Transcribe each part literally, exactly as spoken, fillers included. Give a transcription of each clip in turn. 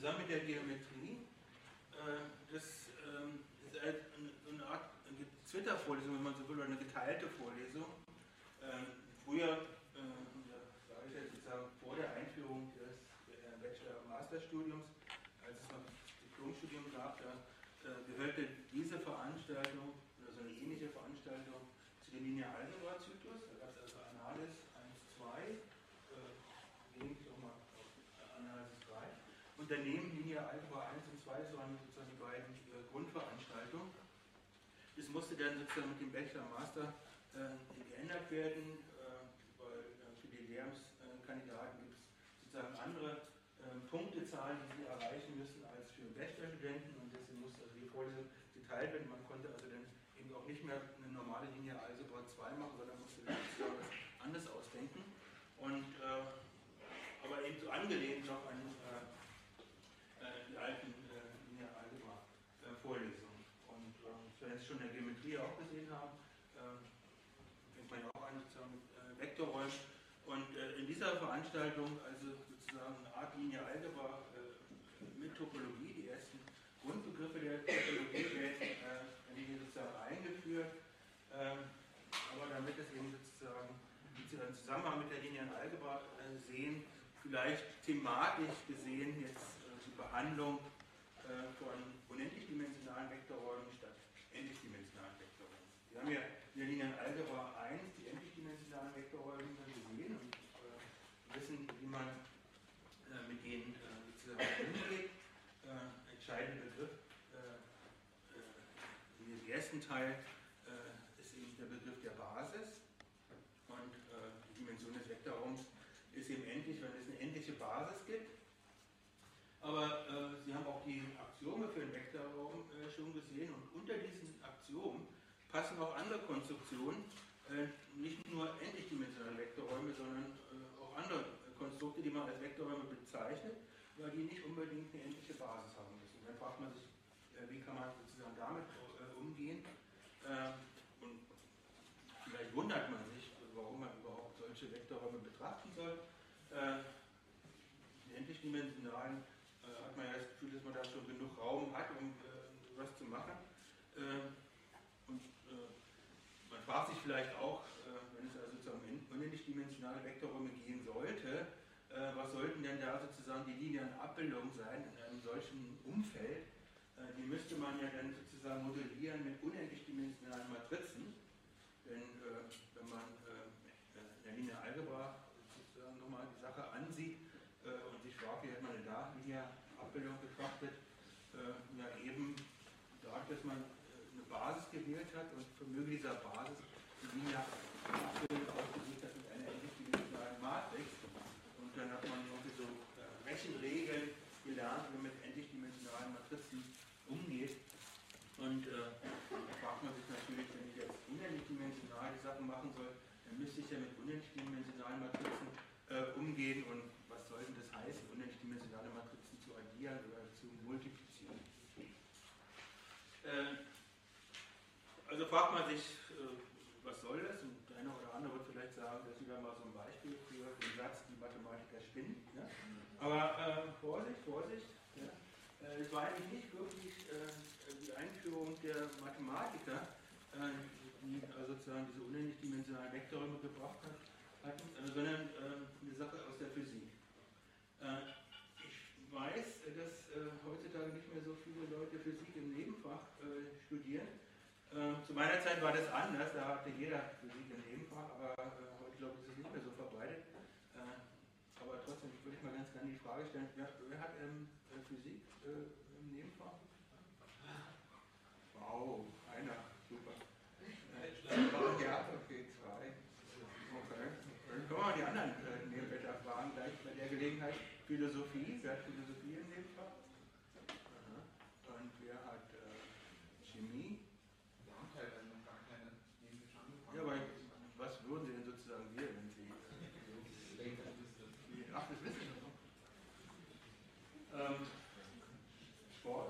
zusammen mit der Geometrie. Äh, das ähm, ist halt so eine Art Twitter-Vorlesung, wenn man so will, oder eine geteilte Vorlesung. Ähm, früher, äh, ja, sage ich jetzt sozusagen vor der Einführung des äh, Bachelor- und Masterstudiums, als es noch das Diplomstudium gab, da äh, gehörte diese Veranstaltung oder so eine ähnliche Veranstaltung zu dem Linear-Algebra-Zyklus. Da gab es also Analysis eins, zwei, äh, nochmal auf Analysis drei. Und daneben Linear-Algebra eins und zwei, das waren sozusagen die beiden äh, Grundveranstaltungen. Das musste dann sozusagen mit dem Bachelor und Master äh, geändert werden, äh, weil äh, für die Lehramtskandidaten gibt es sozusagen andere äh, Punktezahlen, die sie erreichen müssen als für Bachelorstudenten, und deswegen musste also die Vorlesung geteilt werden. Man konnte also dann eben auch nicht mehr eine normale Linie Algebra zwei machen, sondern musste sozusagen was anderes ausdenken. Und, äh, aber eben so angelehnt noch an äh, die alten äh, Linie Algebra äh, Vorlesungen. Und äh, wenn Sie schon in der Geometrie auch gesehen haben, äh, fängt man ja auch an sozusagen mit äh, Vektorräumen. Und äh, in dieser Veranstaltung, also sozusagen eine Art Linie Algebra äh, mit Topologie, die ersten Grundbegriffe der Topologie werden äh, hier sozusagen eingeführt. Ähm, aber damit es eben sozusagen im Zusammenhang mit der linearen Algebra äh, sehen, vielleicht thematisch gesehen jetzt äh, die Behandlung äh, von unendlich-dimensionalen Vektorräumen statt endlich-dimensionalen Vektorräumen. Wir haben ja in der linearen Algebra eins die endlich-dimensionalen Vektorräume gesehen und äh, wissen, wie man äh, mit denen äh, sozusagen umgeht. Äh, entscheidender Begriff äh, äh, in dem ersten Teil äh, ist eben der Begriff der Basis, und äh, die Dimension des Vektorraums ist eben endlich, wenn es eine endliche Basis gibt. Aber äh, Sie haben auch die Axiome für den Vektorraum äh, schon gesehen, und unter diesen Axiomen passen auch andere Konstruktionen, äh, nicht nur endlichdimensionale Vektorräume, sondern äh, auch andere Konstrukte, die man als Vektorräume bezeichnet, weil die nicht unbedingt eine endliche Basis haben müssen. Dann fragt man sich, äh, wie kann man sozusagen damit äh, umgehen. Äh, und vielleicht wundert man sich, warum man überhaupt solche Vektorräume betrachten soll. Äh, die endlichdimensionalen äh, hat man ja das Gefühl, dass man da schon genug Raum hat, um äh, was zu machen. Äh, und äh, man fragt sich vielleicht auch, äh, wenn es also sozusagen um unendlichdimensionale Vektorräume gehen sollte, äh, was sollten denn da sozusagen die linearen Abbildungen sein in einem solchen Umfeld? Äh, die müsste man ja dann sozusagen modellieren mit unendlichdimensionalen Matrizen. Denn äh, wenn man äh, in der Linie Algebra sozusagen nochmal die Sache ansieht äh, und sich fragt, wie hat man denn da Linearabbildung betrachtet, äh, ja eben dadurch, dass man äh, eine Basis gewählt hat und vermöge dieser Basis die Linearabbildung ausgesucht hat mit einer endlichdimensionalen Matrix. Und dann hat man irgendwie so äh, Rechenregeln gelernt, wie man mit endlichdimensionalen Matrizen umgeht. Und äh, da fragt man sich natürlich, wenn ich jetzt unendlichdimensional die Sachen machen soll, dann müsste ich ja mit unendlichdimensionalen Matrizen äh, umgehen. Und was soll denn das heißen, unendlichdimensionale Matrizen zu addieren oder zu multiplizieren? Äh, also fragt man sich, äh, was soll das? Und der eine oder andere wird vielleicht sagen, das ist wieder mal so ein Beispiel für den Satz, die Mathematiker spinnen. Ja? Aber äh, Vorsicht, Vorsicht. Ja? Es war eigentlich nicht wirklich äh, die Einführung der Mathematiker, äh, die also sozusagen diese unendlichdimensionalen Vektorräume gebracht hat, hatten, äh, sondern äh, eine Sache aus der Physik. Äh, ich weiß, dass äh, heutzutage nicht mehr so viele Leute Physik im Nebenfach äh, studieren. Äh, zu meiner Zeit war das anders, da hatte jeder Physik im Nebenfach, aber äh, heute glaube ich ist es nicht mehr so verbreitet. Äh, aber trotzdem würde ich mal ganz gerne die Frage stellen, wer, wer hat ähm, Physik äh, im Nebenfach? Wow, einer, super. Äh, ja, okay, zwei. Okay. Dann können wir die anderen äh, Nebenfächer fragen, gleich bei der Gelegenheit. Philosophie, wer hat Philosophie im Nebenfach? Aha. Und wer hat äh, Chemie? Wir haben teilweise noch gar keine Nebenfächer angefangen. Ja, aber was würden Sie denn sozusagen wählen, wenn Sie... Äh, Ach, das wissen Sie noch. Ähm, Sport.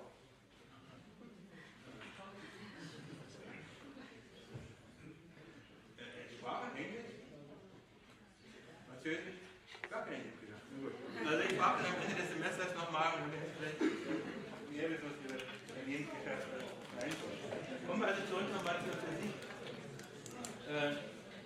Äh, Sprache, Englisch? Französisch? Gar kein Englisch. Also ich frage am Ende des Semesters noch machen, dann wäre es vielleicht mehr bis was ihre Lebensgeschäft reinschauen. Kommen wir also zurück nochmal zur Physik. Äh,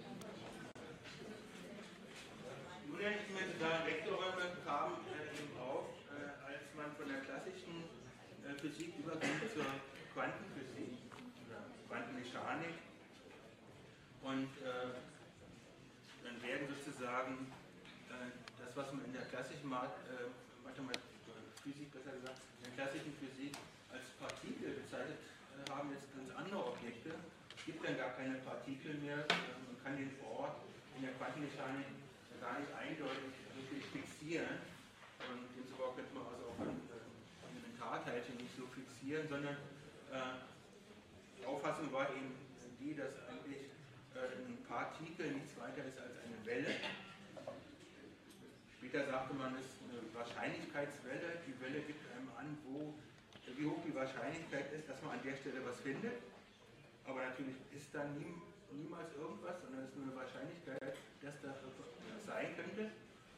die unendlichen Vektorräume kamen äh, eben auf, äh, als man von der klassischen äh, Physik überging zur Quantenphysik oder Quantenmechanik. Und äh, dann werden sozusagen äh, das, was man in der klassischen Ma äh, Mathematik, Physik besser gesagt, in der klassischen Physik als Partikel bezeichnet äh, haben, jetzt ganz andere Objekte. Es gibt dann gar keine Partikel mehr. Äh, man kann den Ort in der Quantenmechanik gar nicht eindeutig wirklich fixieren. Und insofern könnte man also auch an äh, Elementarteilchen nicht so fixieren, sondern äh, die Auffassung war eben die, dass eigentlich ein Partikel nichts weiter ist als eine Welle. Später sagte man, es ist eine Wahrscheinlichkeitswelle. Die Welle gibt einem an, wo, wie hoch die Wahrscheinlichkeit ist, dass man an der Stelle was findet. Aber natürlich ist da nie, niemals irgendwas, sondern es ist nur eine Wahrscheinlichkeit, dass da was sein könnte.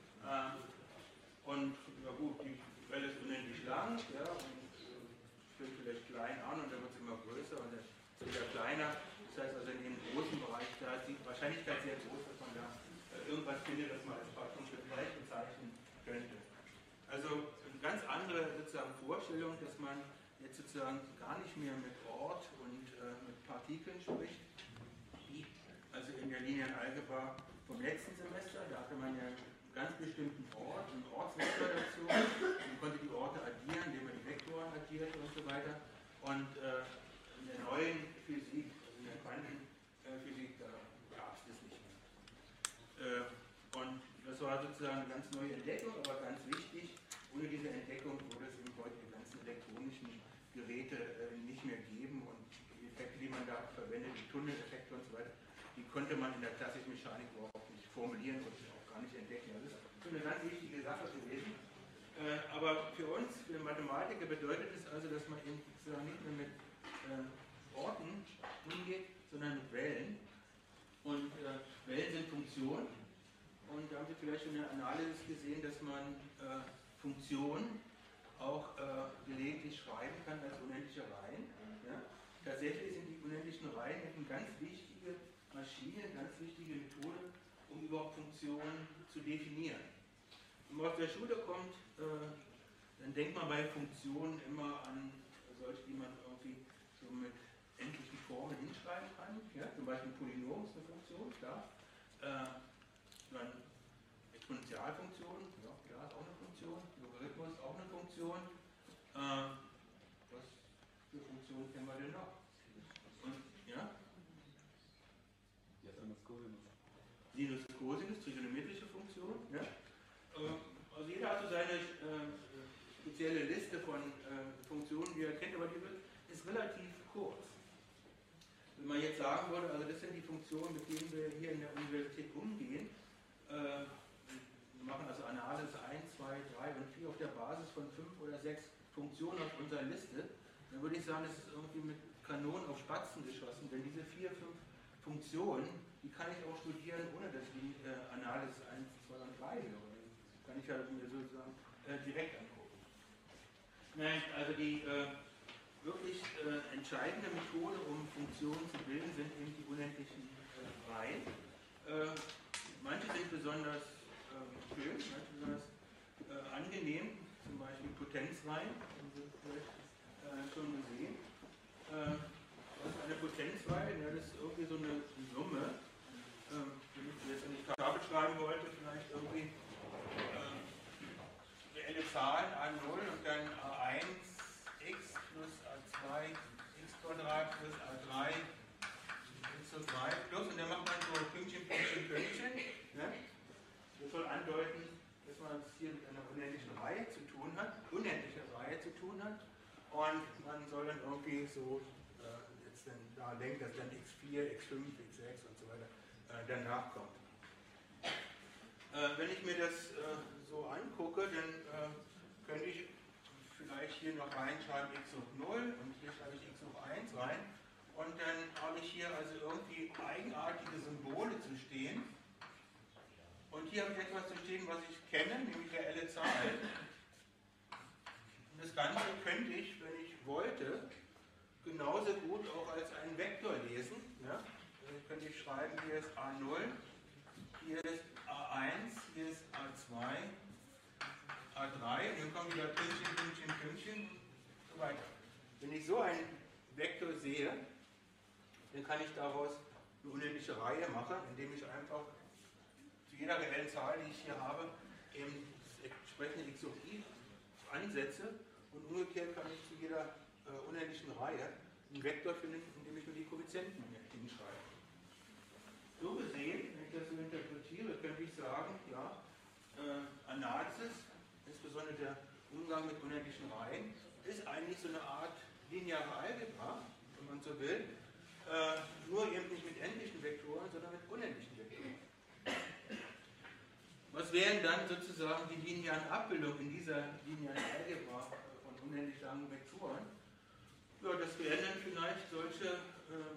Und ja gut, die Welle ist unendlich lang, ja, und fängt vielleicht klein an und dann wird es immer größer und dann wieder kleiner. Das heißt also in dem großen Bereich, da ist die Wahrscheinlichkeit sehr groß, dass man da äh, irgendwas findet, das man als Faktum für gleich bezeichnen könnte. Also eine ganz andere sozusagen Vorstellung, dass man jetzt sozusagen gar nicht mehr mit Ort und äh, mit Partikeln spricht, wie also in der Linearen-Algebra vom letzten Semester. Da hatte man ja einen ganz bestimmten Ort, einen Ortsvektor dazu. Man konnte die Orte addieren, indem man die Vektoren addierte und so weiter. Und äh, in der neuen Physik, in der Quantenphysik, da gab es das nicht mehr. Und das war sozusagen eine ganz neue Entdeckung, aber ganz wichtig. Ohne diese Entdeckung würde es eben heute die ganzen elektronischen Geräte nicht mehr geben und die Effekte, die man da verwendet, die Tunneleffekte und so weiter, die konnte man in der klassischen Mechanik überhaupt nicht formulieren und auch gar nicht entdecken. Das ist so eine ganz wichtige Sache gewesen. Aber für uns, für Mathematiker, bedeutet es also, dass man eben sozusagen nicht mehr mit Orten umgeht, sondern mit Wellen. Und äh, Wellen sind Funktionen. Und da haben Sie vielleicht schon in der Analysis gesehen, dass man äh, Funktionen auch äh, gelegentlich schreiben kann als unendliche Reihen. Ja? Tatsächlich sind die unendlichen Reihen eine ganz wichtige Maschine, eine ganz wichtige Methode, um überhaupt Funktionen zu definieren. Wenn man aus der Schule kommt, äh, dann denkt man bei Funktionen immer an solche, die man irgendwie so mit endlichen Formen hinschreiben kann. Ja? Zum Beispiel ein Polynom ist eine Funktion, klar. Äh, dann Exponentialfunktion, ja, klar, ist auch eine Funktion. Logarithmus ist auch eine Funktion. Äh, was für Funktionen kennen wir denn noch? Und, ja? Sinus, Cosinus. Sinus, Cosinus, trigonometrische Funktion. Ja? Äh, also jeder hat so seine äh, spezielle Liste von äh, Funktionen, die er kennt, aber die ist relativ kurz. Wenn man jetzt sagen würde, also das sind die Funktionen, mit denen wir hier in der Universität umgehen, äh, wir machen also Analysis eins, zwei, drei und vier auf der Basis von fünf oder sechs Funktionen auf unserer Liste, dann würde ich sagen, das ist irgendwie mit Kanonen auf Spatzen geschossen, denn diese vier, fünf Funktionen, die kann ich auch studieren, ohne dass ich die äh, Analysis eins, zwei und drei höre. Das kann ich ja mir sozusagen äh, direkt angucken. Nein, also die äh, wirklich äh, entscheidende Methode, um Funktionen zu bilden, sind eben die unendlichen äh, Reihen. Äh, manche sind besonders äh, schön, manche besonders äh, angenehm, zum Beispiel Potenzreihen, haben Sie vielleicht äh, schon gesehen. Äh, was ist eine Potenzreihe? Ja, das ist irgendwie so eine Summe. Äh, wenn ich jetzt in die Tafel schreiben wollte, vielleicht irgendwie äh, reelle Zahlen a null und dann a eins x plus a zwei x Quadrat plus a drei x hoch drei plus und dann macht man so Pünktchen, Pünktchen, Pünktchen. Ne? Das soll andeuten, dass man es hier mit einer unendlichen Reihe zu tun hat, unendliche Reihe zu tun hat und man soll dann irgendwie so äh, jetzt dann da denken, dass dann x vier, x fünf, x sechs und so weiter äh, danach kommt. Äh, wenn ich mir das äh, so angucke, dann äh, könnte ich vielleicht hier noch reinschreiben x hoch null und hier schreibe ich x hoch eins rein und dann habe ich hier also irgendwie eigenartige Symbole zu stehen und hier habe ich etwas zu stehen, was ich kenne, nämlich reelle Zahlen genauso gut auch als einen Vektor lesen. Ja? Also könnte ich schreiben, hier ist A null, hier ist A eins, hier ist A zwei, A drei, und dann kommen wieder Pünktchen, Pünktchen, Pünktchen und so weiter. Wenn ich so einen Vektor sehe, dann kann ich daraus eine unendliche Reihe machen, indem ich einfach zu jeder reellen Zahl, die ich hier habe, eben das entsprechende X und Y ansetze, und umgekehrt kann ich zu jeder äh, unendlichen Reihe einen Vektor finden, indem ich nur die Koeffizienten hinschreibe. So gesehen, wenn ich das so interpretiere, könnte ich sagen, ja, äh, Analysis, insbesondere der Umgang mit unendlichen Reihen, ist eigentlich so eine Art lineare Algebra, wenn man so will, äh, nur eben nicht mit endlichen Vektoren, sondern mit unendlichen Vektoren. Was wären dann sozusagen die linearen Abbildungen in dieser linearen Algebra von unendlich langen Vektoren? Ja, das wären dann vielleicht solche äh,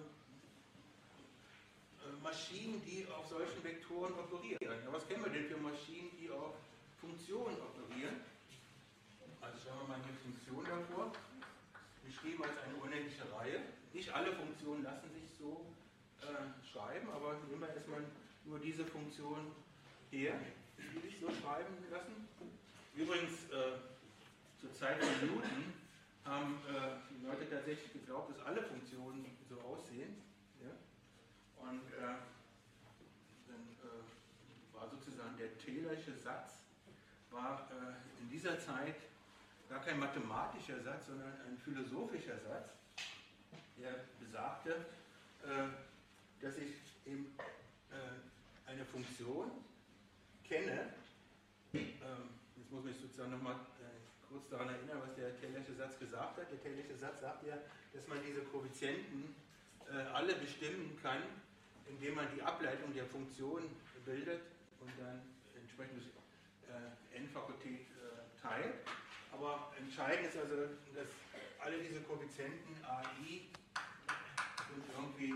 äh, Maschinen, die auf solchen Vektoren operieren. Ja, was kennen wir denn für Maschinen, die auf Funktionen operieren? Also stellen wir mal hier Funktion davor, beschrieben als eine unendliche Reihe. Nicht alle Funktionen lassen sich so äh, schreiben, aber nehmen wir erstmal nur diese Funktion her, die sich so schreiben lassen. Übrigens, äh, zur Zeit von Newton haben äh, die Leute tatsächlich geglaubt, dass alle Funktionen so aussehen. Ja? Und äh, dann äh, war sozusagen der Taylorsche Satz, war äh, in dieser Zeit gar kein mathematischer Satz, sondern ein philosophischer Satz, der besagte, äh, dass ich eben äh, eine Funktion kenne. Ähm, jetzt muss ich sozusagen nochmal äh, kurz daran erinnern, was der Taylorsche Satz gesagt hat. Der Taylorsche Satz sagt ja, dass man diese Koeffizienten äh, alle bestimmen kann, indem man die Ableitung der Funktion bildet und dann entsprechend äh, n-Fakultät äh, teilt. Aber entscheidend ist also, dass alle diese Koeffizienten A I und irgendwie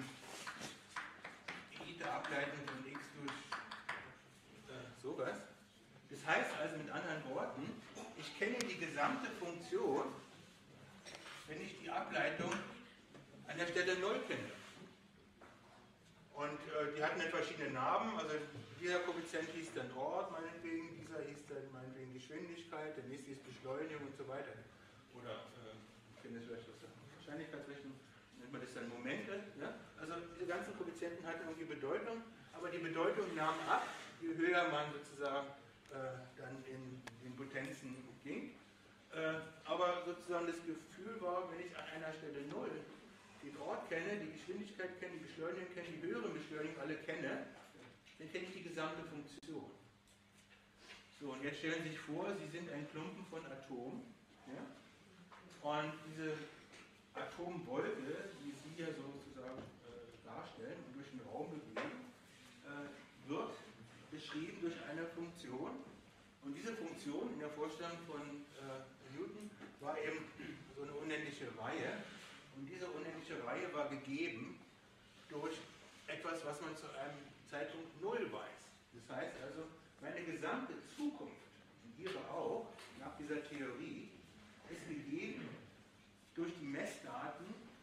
I der Ableitung von x durch äh, sowas. Das heißt also mit anderen Worten, ich kenne die gesamte Funktion, wenn ich die Ableitung an der Stelle null kenne. Und äh, die hatten dann verschiedene Namen, also dieser Koeffizient hieß dann Ort, meinetwegen, dieser hieß dann meinetwegen Geschwindigkeit, der nächste hieß Beschleunigung und so weiter. Oder, äh, ich kenne das vielleicht aus der Wahrscheinlichkeitsrechnung, nennt man das dann Momente. Ja? Also diese ganzen Koeffizienten hatten irgendwie Bedeutung, aber die Bedeutung nahm ab, je höher man sozusagen äh, dann in den Potenzen ging. Äh, aber sozusagen das Gefühl war, wenn ich an einer Stelle null den Ort kenne, die Geschwindigkeit kenne, die Beschleunigung kenne, die höhere Beschleunigung alle kenne, dann kenne ich die gesamte Funktion. So, und jetzt stellen Sie sich vor, Sie sind ein Klumpen von Atomen. Ja? Und diese Atomwolke, die Sie hier sozusagen äh, darstellen und durch den Raum bewegen, äh, wird beschrieben durch eine Funktion. Und diese Funktion in der Vorstellung von äh, Newton war eben so eine unendliche Reihe. Und diese unendliche Reihe war gegeben durch etwas, was man zu einem Zeitpunkt null weiß. Das heißt also, meine gesamte Zukunft, und Ihre auch, nach dieser Theorie, ist gegeben durch die Messdaten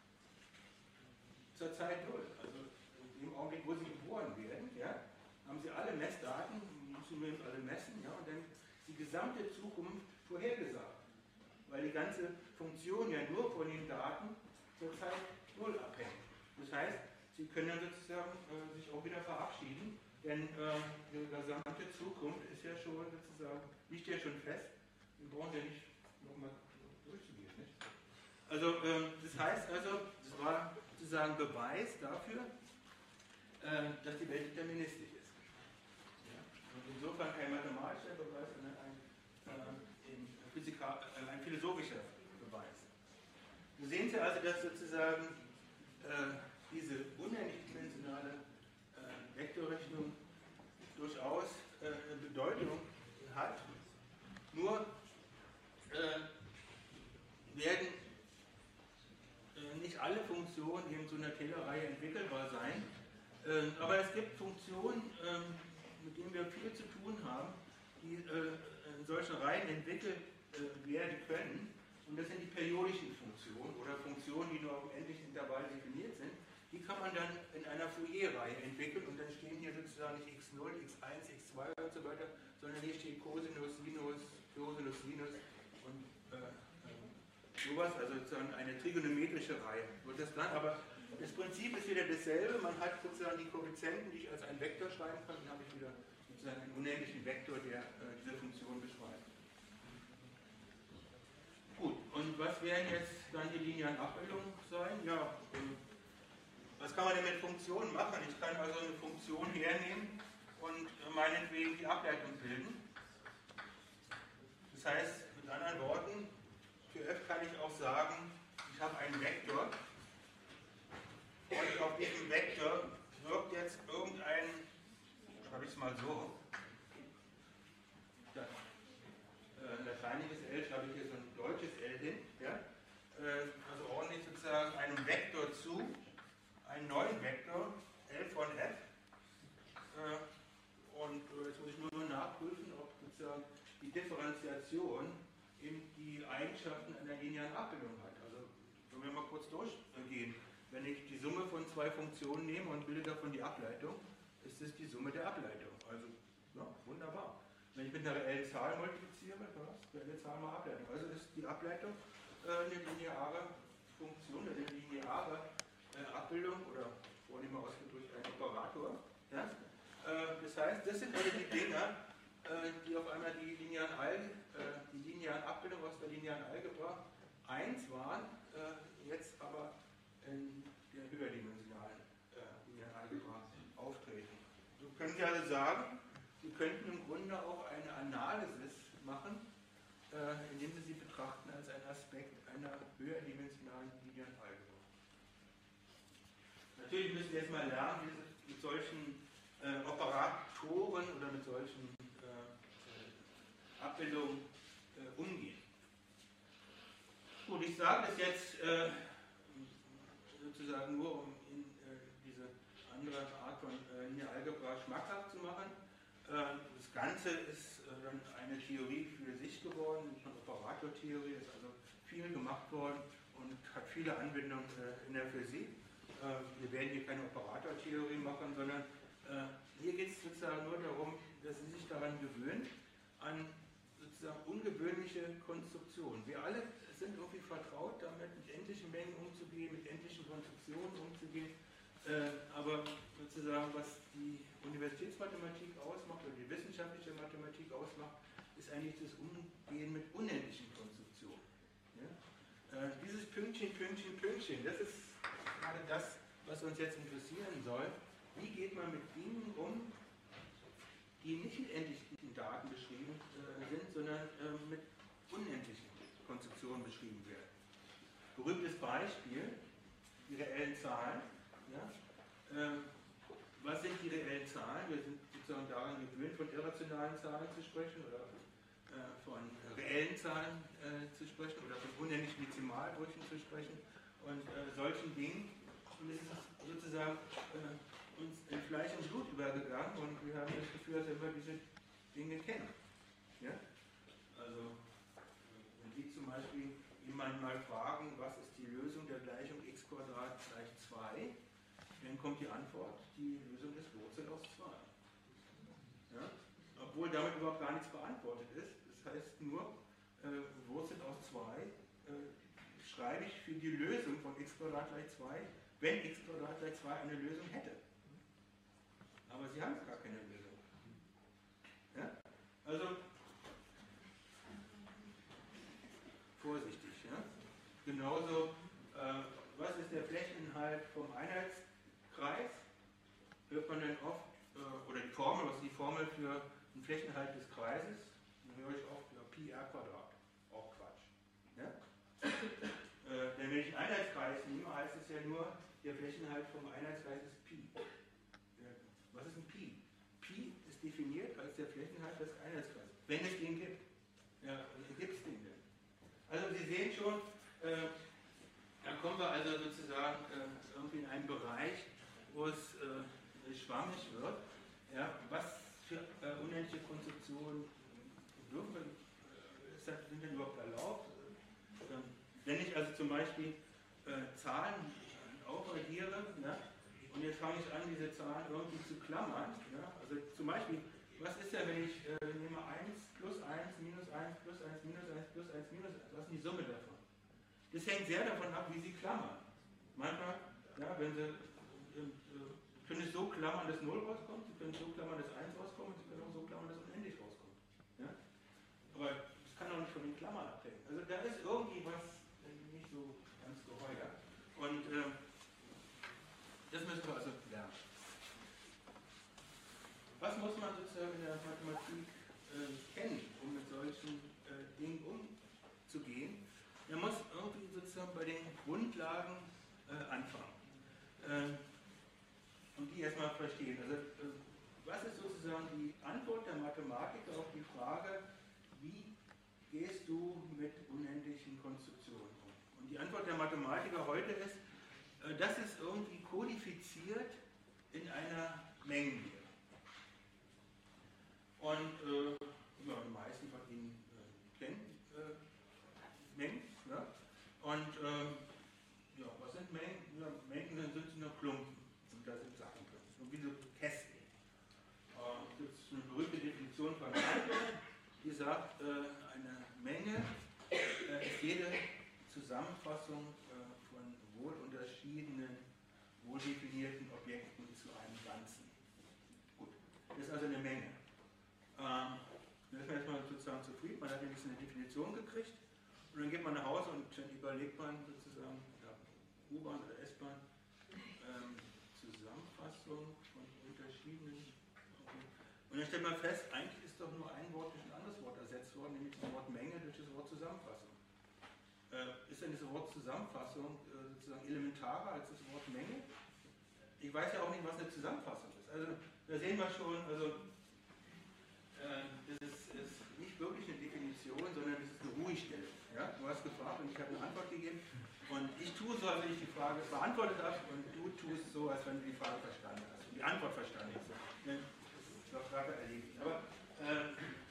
zur Zeit null. Also in dem Augenblick, wo Sie geboren werden, ja, haben Sie alle Messdaten, müssen wir alle messen, ja, und dann ist die gesamte Zukunft vorhergesagt. Weil die ganze Funktion ja nur von den Daten zur Zeit null abhängt. Das heißt, Sie können dann sozusagen äh, sich auch wieder verabschieden, denn äh, die gesamte Zukunft ist ja schon sozusagen, liegt ja schon fest, wir brauchen ja nicht nochmal durchzugehen. Nicht? Also äh, das heißt also, das war sozusagen Beweis dafür, äh, dass die Welt deterministisch ist. Ja? Und insofern kein mathematischer Beweis, sondern ein, äh, ein, Physika, äh, ein philosophischer Beweis. So sehen Sie also, dass sozusagen äh, diese unendlich-dimensionale äh, Vektorrechnung durchaus äh, eine Bedeutung hat. Nur äh, werden äh, nicht alle Funktionen in so einer Taylor-Reihe entwickelbar sein. Äh, aber es gibt Funktionen, äh, mit denen wir viel zu tun haben, die äh, in solchen Reihen entwickelt äh, werden können. Und das sind die periodischen Funktionen oder Funktionen, die nur auf dem endlichen Intervall definiert sind, die kann man dann in einer Fourier-Reihe entwickeln und dann stehen hier sozusagen nicht x null, x eins, x zwei und so weiter, sondern hier steht Cosinus, Sinus, Cosinus, Sinus und äh, sowas, also sozusagen eine trigonometrische Reihe. Und das dann aber, das Prinzip ist wieder dasselbe, man hat sozusagen die Koeffizienten, die ich als einen Vektor schreiben kann, dann habe ich wieder sozusagen einen unendlichen Vektor, der äh, diese Funktion beschreibt. Gut, und was werden jetzt dann die linearen Abbildungen sein? Ja, äh, was kann man denn mit Funktionen machen? Ich kann also eine Funktion hernehmen und äh, meinetwegen die Ableitung bilden. Das heißt, mit anderen Worten, für f kann ich auch sagen, ich habe einen Vektor und auf diesem Vektor wirkt jetzt irgendein, schreibe ich es mal so, das, äh, lateiniges L schreibe ich hier so ein deutsches L hin, ja? äh, also ordne ich sozusagen einem Vektor zu, einen neuen Vektor, L von f, äh, und äh, jetzt muss ich nur, nur nachprüfen, ob sozusagen die Differenziation eben die Eigenschaften einer linearen Abbildung hat. Also, wenn wir mal kurz durchgehen, wenn ich die Summe von zwei Funktionen nehme und bilde davon die Ableitung, ist es die Summe der Ableitung. Also, ja, wunderbar. Wenn ich mit einer reellen Zahl multipliziere, was? Reelle Zahl mal Ableitung. Also ist die Ableitung äh, eine lineare Funktion, eine lineare äh, Abbildung oder vornehm ausgedrückt ein Operator. Ja? Äh, das heißt, das sind also die Dinge, die auf einmal die linearen, Alge, äh, die linearen Abbildungen aus der linearen Algebra eins waren, äh, jetzt aber in der höherdimensionalen äh, linearen Algebra auftreten. So können Sie also sagen, Sie könnten im Grunde auch eine Analysis machen, äh, indem Sie sie betrachten als einen Aspekt einer höherdimensionalen linearen Algebra. Natürlich müssen Sie jetzt mal lernen, wie Sie mit solchen äh, Operatoren oder mit solchen Abbildung äh, umgehen. Gut, ich sage das jetzt äh, sozusagen nur, um in, äh, diese andere Art von äh, linearer Algebra schmackhaft zu machen. Äh, das Ganze ist äh, dann eine Theorie für sich geworden, eine Operatortheorie, ist also viel gemacht worden und hat viele Anwendungen äh, in der Physik. Äh, wir werden hier keine Operatortheorie machen, sondern äh, hier geht es sozusagen nur darum, dass Sie sich daran gewöhnen, an sozusagen ungewöhnliche Konstruktionen. Wir alle sind irgendwie vertraut damit, mit endlichen Mengen umzugehen, mit endlichen Konstruktionen umzugehen, äh, aber sozusagen, was die Universitätsmathematik ausmacht oder die wissenschaftliche Mathematik ausmacht, ist eigentlich das Umgehen mit unendlichen Konstruktionen. Ja? Äh, dieses Pünktchen, Pünktchen, Pünktchen, das ist gerade das, was uns jetzt interessieren soll. Wie geht man mit Dingen um, die nicht mit endlichen Daten beschrieben äh, sind, sondern äh, mit unendlichen Konstruktionen beschrieben werden. Berühmtes Beispiel, die reellen Zahlen. Ja? Äh, was sind die reellen Zahlen? Wir sind sozusagen daran gewöhnt, von irrationalen Zahlen zu sprechen oder äh, von reellen Zahlen äh, zu sprechen oder von unendlichen Dezimalbrüchen zu sprechen und äh, solchen Dingen. Und es ist sozusagen äh, uns in Fleisch und Blut übergegangen und wir haben das Gefühl, dass wir immer diese Dinge kennen. Ja? Also, wenn Sie zum Beispiel jemanden mal fragen, was ist die Lösung der Gleichung x Quadrat gleich zwei, dann kommt die Antwort, die Lösung ist Wurzel aus zwei. Ja? Obwohl damit überhaupt gar nichts beantwortet ist. Das heißt nur, äh, Wurzel aus zwei äh, schreibe ich für die Lösung von x Quadrat gleich zwei, wenn x Quadrat gleich zwei eine Lösung hätte. Aber sie haben gar keine Lösung. Ja? Also, vorsichtig. Ja? Genauso, äh, was ist der Flächeninhalt vom Einheitskreis? Hört man dann oft, äh, oder die Formel, was ist die Formel für den Flächeninhalt des Kreises? Dann höre ich oft, ja, Pi r Quadrat. Auch Quatsch. Ja? äh, denn wenn ich einen Einheitskreis nehme, heißt es ja nur, der Flächeninhalt vom Einheitskreis ist Pi. Was ist ein Pi? Pi ist definiert als der Flächeninhalt des Einheitskreises, wenn es den gibt. Ja, gibt es den denn? Also Sie sehen schon, äh, da kommen wir also sozusagen äh, irgendwie in einen Bereich, wo es äh, schwammig wird. Ja, was für äh, unendliche Konstruktionen dürfen wir, äh, sind denn überhaupt erlaubt? Äh, wenn ich also zum Beispiel äh, Zahlen aufaddiere, ja, und jetzt fange ich an, diese Zahlen irgendwie zu klammern. Ja, also zum Beispiel, was ist denn, wenn ich äh, nehme eins plus eins, minus eins, plus eins, minus eins, plus eins, minus eins, was ist die Summe davon? Das hängt sehr davon ab, wie Sie klammern. Manchmal, ja, wenn Sie äh, können es so klammern, dass null rauskommt, Sie können es so klammern, dass eins rauskommt, Sie können auch so klammern, dass unendlich rauskommt. Ja? Aber das kann doch nicht von den Klammern abhängen. Also da ist irgendwie was nicht so ganz geheuer. Und äh, das müssen wir also lernen. Was muss man sozusagen in der Mathematik äh, kennen, um mit solchen äh, Dingen umzugehen? Man muss irgendwie sozusagen bei den Grundlagen äh, anfangen. Äh, und die erstmal verstehen. Also, äh, was ist sozusagen die Antwort der Mathematiker auf die Frage, wie gehst du mit unendlichen Konstruktionen um? Und die Antwort der Mathematiker heute ist, äh, das ist irgendwie kodifiziert in einer Mengenlehre. Und äh, ja, die meisten von Ihnen äh, kennen äh, Mengen. Ja? Und äh, ja, was sind Mengen? Ja, Mengen sind, sind nur Klumpen. Und da sind Sachen drin. So wie so Kästen. Äh, es gibt eine berühmte Definition von Albert, die sagt, äh, eine Menge äh, ist jede Zusammenfassung äh, von wohl unterschiedenen, wohl definierten Objekten zu einem Ganzen. Gut, das ist also eine Menge. Ähm, da ist man erstmal sozusagen zufrieden, man hat nämlich so eine Definition gekriegt und dann geht man nach Hause und dann überlegt man sozusagen, ja, U-Bahn oder S-Bahn, ähm, Zusammenfassung von verschiedenen. Okay. Und dann stellt man fest, eigentlich ist doch nur ein Wort durch ein anderes Wort ersetzt worden, nämlich das Wort Menge durch das Wort Zusammenfassung. Äh, ist denn das Wort Zusammenfassung äh, sozusagen elementarer als das Wort Menge? Ich weiß ja auch nicht, was eine Zusammenfassung ist. Also da sehen wir schon, also äh, das ist, ist nicht wirklich eine Definition, sondern das ist eine Ruhigstellung. Ja? Du hast gefragt und ich habe eine Antwort gegeben. Und ich tue so, als wenn ich die Frage beantwortet habe und du tust so, als wenn du die Frage verstanden hast und die Antwort verstanden hast. Das ist doch gerade erledigt. Aber äh,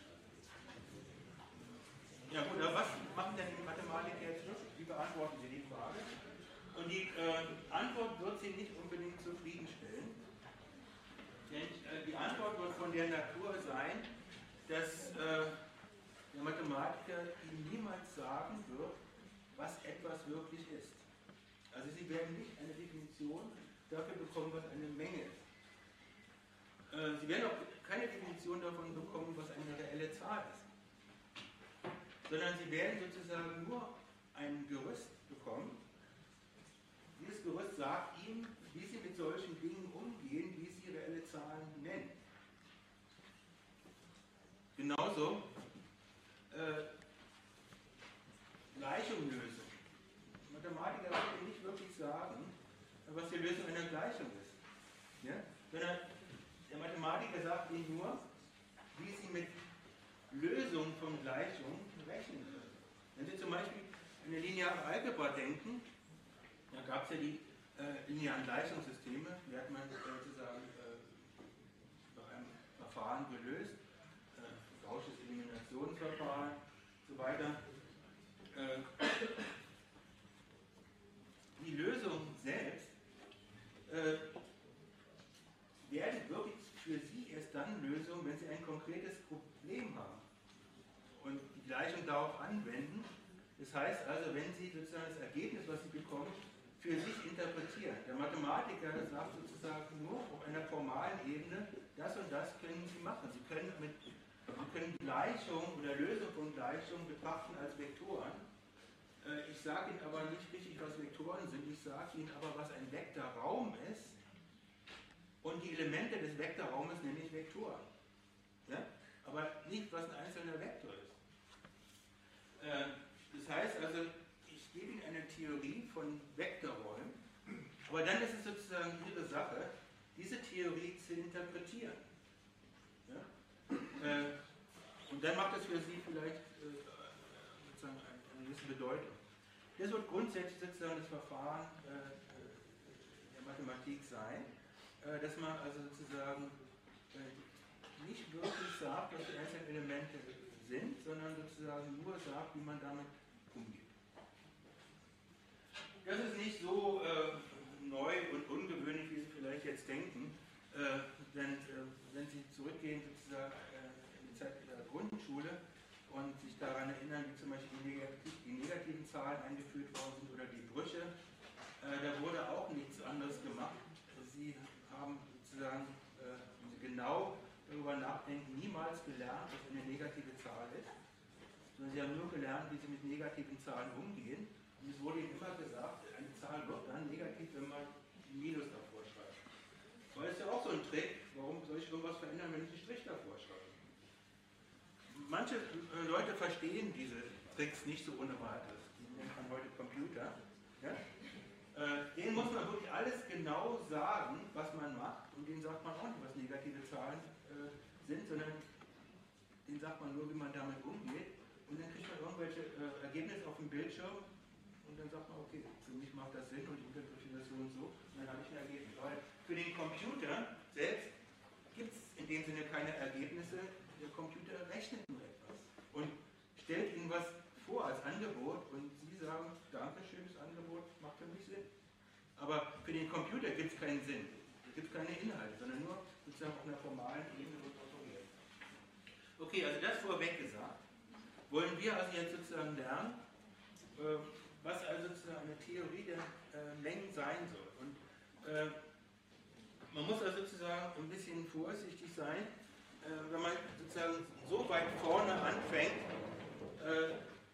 ja gut, aber was machen denn die Mathematiker jetzt wirklich? Wie beantworten sie die Frage? Und die äh, Antwort wird sie nicht unbedingt zufriedenstellen. Denn äh, die Antwort wird von der Natur sein, dass äh, der Mathematiker Ihnen niemals sagen wird, was etwas wirklich ist. Also Sie werden nicht eine Definition dafür bekommen, was eine Menge ist. Äh, Sie werden auch keine Definition davon bekommen, was eine reelle Zahl ist. Sondern Sie werden sozusagen nur ein Gerüst bekommen. Dieses Gerüst sagt Ihnen, wie Sie mit solchen Dingen umgehen, wie Sie reelle Zahlen nennen. Genauso äh, Gleichung lösen. Mathematiker werden nicht wirklich sagen, was die Lösung einer Gleichung ist. Ja? Sondern der Mathematiker sagt Ihnen nur, wie Sie mit Lösung von Gleichungen rechnen können. Wenn Sie zum Beispiel an eine lineare Algebra denken, da gab es ja die äh, linearen Gleichungssysteme, die hat man äh, sozusagen äh, nach einem Verfahren gelöst, äh, Gaußsches Eliminationsverfahren und so weiter. Äh, die Lösungen selbst äh, werden wirklich für Sie erst dann Lösungen, wenn Sie ein konkretes Problem haben und die Gleichung darauf anwenden. Das heißt also, wenn Sie sozusagen das Ergebnis, was Sie bekommen, für sich interpretieren. Der Mathematiker sagt sozusagen nur auf einer formalen Ebene, das und das können Sie machen. Sie können, mit, Sie können Gleichung oder Lösung von Gleichungen betrachten als Vektoren. Äh, ich sage Ihnen aber nicht richtig, was Vektoren sind. Ich sage Ihnen aber, was ein Vektorraum ist. Und die Elemente des Vektorraumes nenne ich Vektoren. Ja? Aber nicht, was ein einzelner Vektor ist. Äh, das heißt also, ich gebe Ihnen eine Theorie von Vektorräumen, aber dann ist es sozusagen Ihre Sache, diese Theorie zu interpretieren. Ja? Äh, und dann macht es für Sie vielleicht äh, sozusagen eine, eine gewisse Bedeutung. Das wird grundsätzlich sozusagen das Verfahren äh, der Mathematik sein, äh, dass man also sozusagen äh, nicht wirklich sagt, was die einzelnen Elemente sind, sondern sozusagen nur sagt, wie man damit umgeht. Das ist nicht Zahlen eingeführt worden sind oder die Brüche. Äh, da wurde auch nichts anderes gemacht. Sie haben sozusagen, äh, wenn Sie genau darüber nachdenken, niemals gelernt, was eine negative Zahl ist, sondern Sie haben nur gelernt, wie Sie mit negativen Zahlen umgehen. Und es wurde Ihnen immer gesagt, eine Zahl wird dann negativ, wenn man ein Minus davor schreibt. Aber das ist ja auch so ein Trick, warum soll ich irgendwas verändern, wenn ich einen Strich davor schreibe? Manche äh, Leute verstehen diese Tricks nicht so ohne weiteres. Die nennt man heute Computer. Ja? Äh, denen muss man wirklich alles genau sagen, was man macht. Und denen sagt man auch nicht, was negative Zahlen äh, sind, sondern denen sagt man nur, wie man damit umgeht. Und dann kriegt man irgendwelche äh, Ergebnisse auf dem Bildschirm. Und dann sagt man, okay, für mich macht das Sinn und ich interpretiere das so und so. Und dann habe ich ein Ergebnis. Aber für den Computer selbst gibt es in dem Sinne keine Ergebnisse. Der Computer rechnet nur etwas und stellt Ihnen was vor als Angebot und Sie sagen, danke, schönes Angebot, macht für mich Sinn. Aber für den Computer gibt es keinen Sinn, es gibt keine Inhalte, sondern nur sozusagen auf einer formalen Ebene wird operiert. Okay, also das vorweg gesagt, wollen wir also jetzt sozusagen lernen, äh, was also sozusagen eine Theorie der äh, Mengen sein soll. Und äh, man muss also sozusagen ein bisschen vorsichtig sein, wenn man sozusagen so weit vorne anfängt, äh,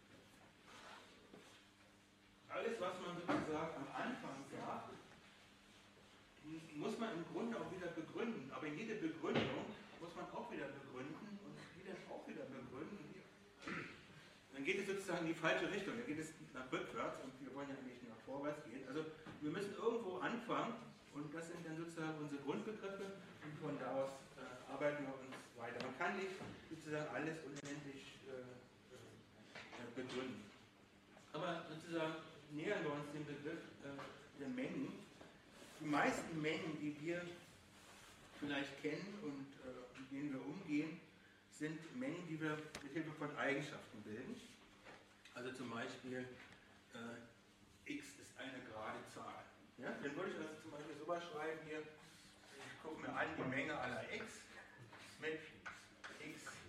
alles, was man sozusagen am Anfang sagt, muss man im Grunde auch wieder begründen. Aber jede Begründung muss man auch wieder begründen und die dann auch wieder begründen. Dann geht es sozusagen in die falsche Richtung, dann geht es nach rückwärts und wir wollen ja eigentlich nach vorwärts gehen. Also wir müssen irgendwo anfangen und das sind dann sozusagen unsere Grundbegriffe und von da aus äh, arbeiten wir uns weiter. Man kann nicht sozusagen alles unendlich äh, äh, begründen. Aber sozusagen nähern wir uns dem Begriff äh, der Mengen. Die meisten Mengen, die wir vielleicht kennen und äh, mit denen wir umgehen, sind Mengen, die wir mit Hilfe von Eigenschaften bilden. Also zum Beispiel äh, x ist eine gerade Zahl. Ja? Dann würde ich also zum Beispiel so was schreiben hier, ich gucke mir an die Menge aller x mit x ist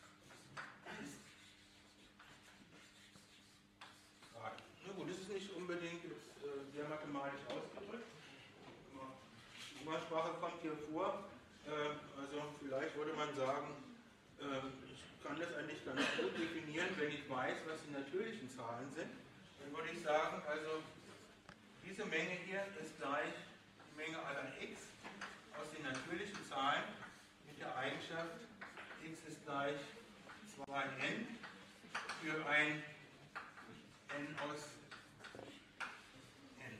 gerade. Na gut, das ist nicht unbedingt jetzt, äh, sehr mathematisch ausgedrückt. Die Umgangssprache kommt hier vor, äh, also vielleicht würde man sagen, äh, ich kann das eigentlich ganz gut definieren, wenn ich weiß, was die natürlichen Zahlen sind. Dann würde ich sagen, also diese Menge hier ist gleich die Menge aller x aus den natürlichen Zahlen mit der Eigenschaft x ist gleich zwei n für ein n aus n.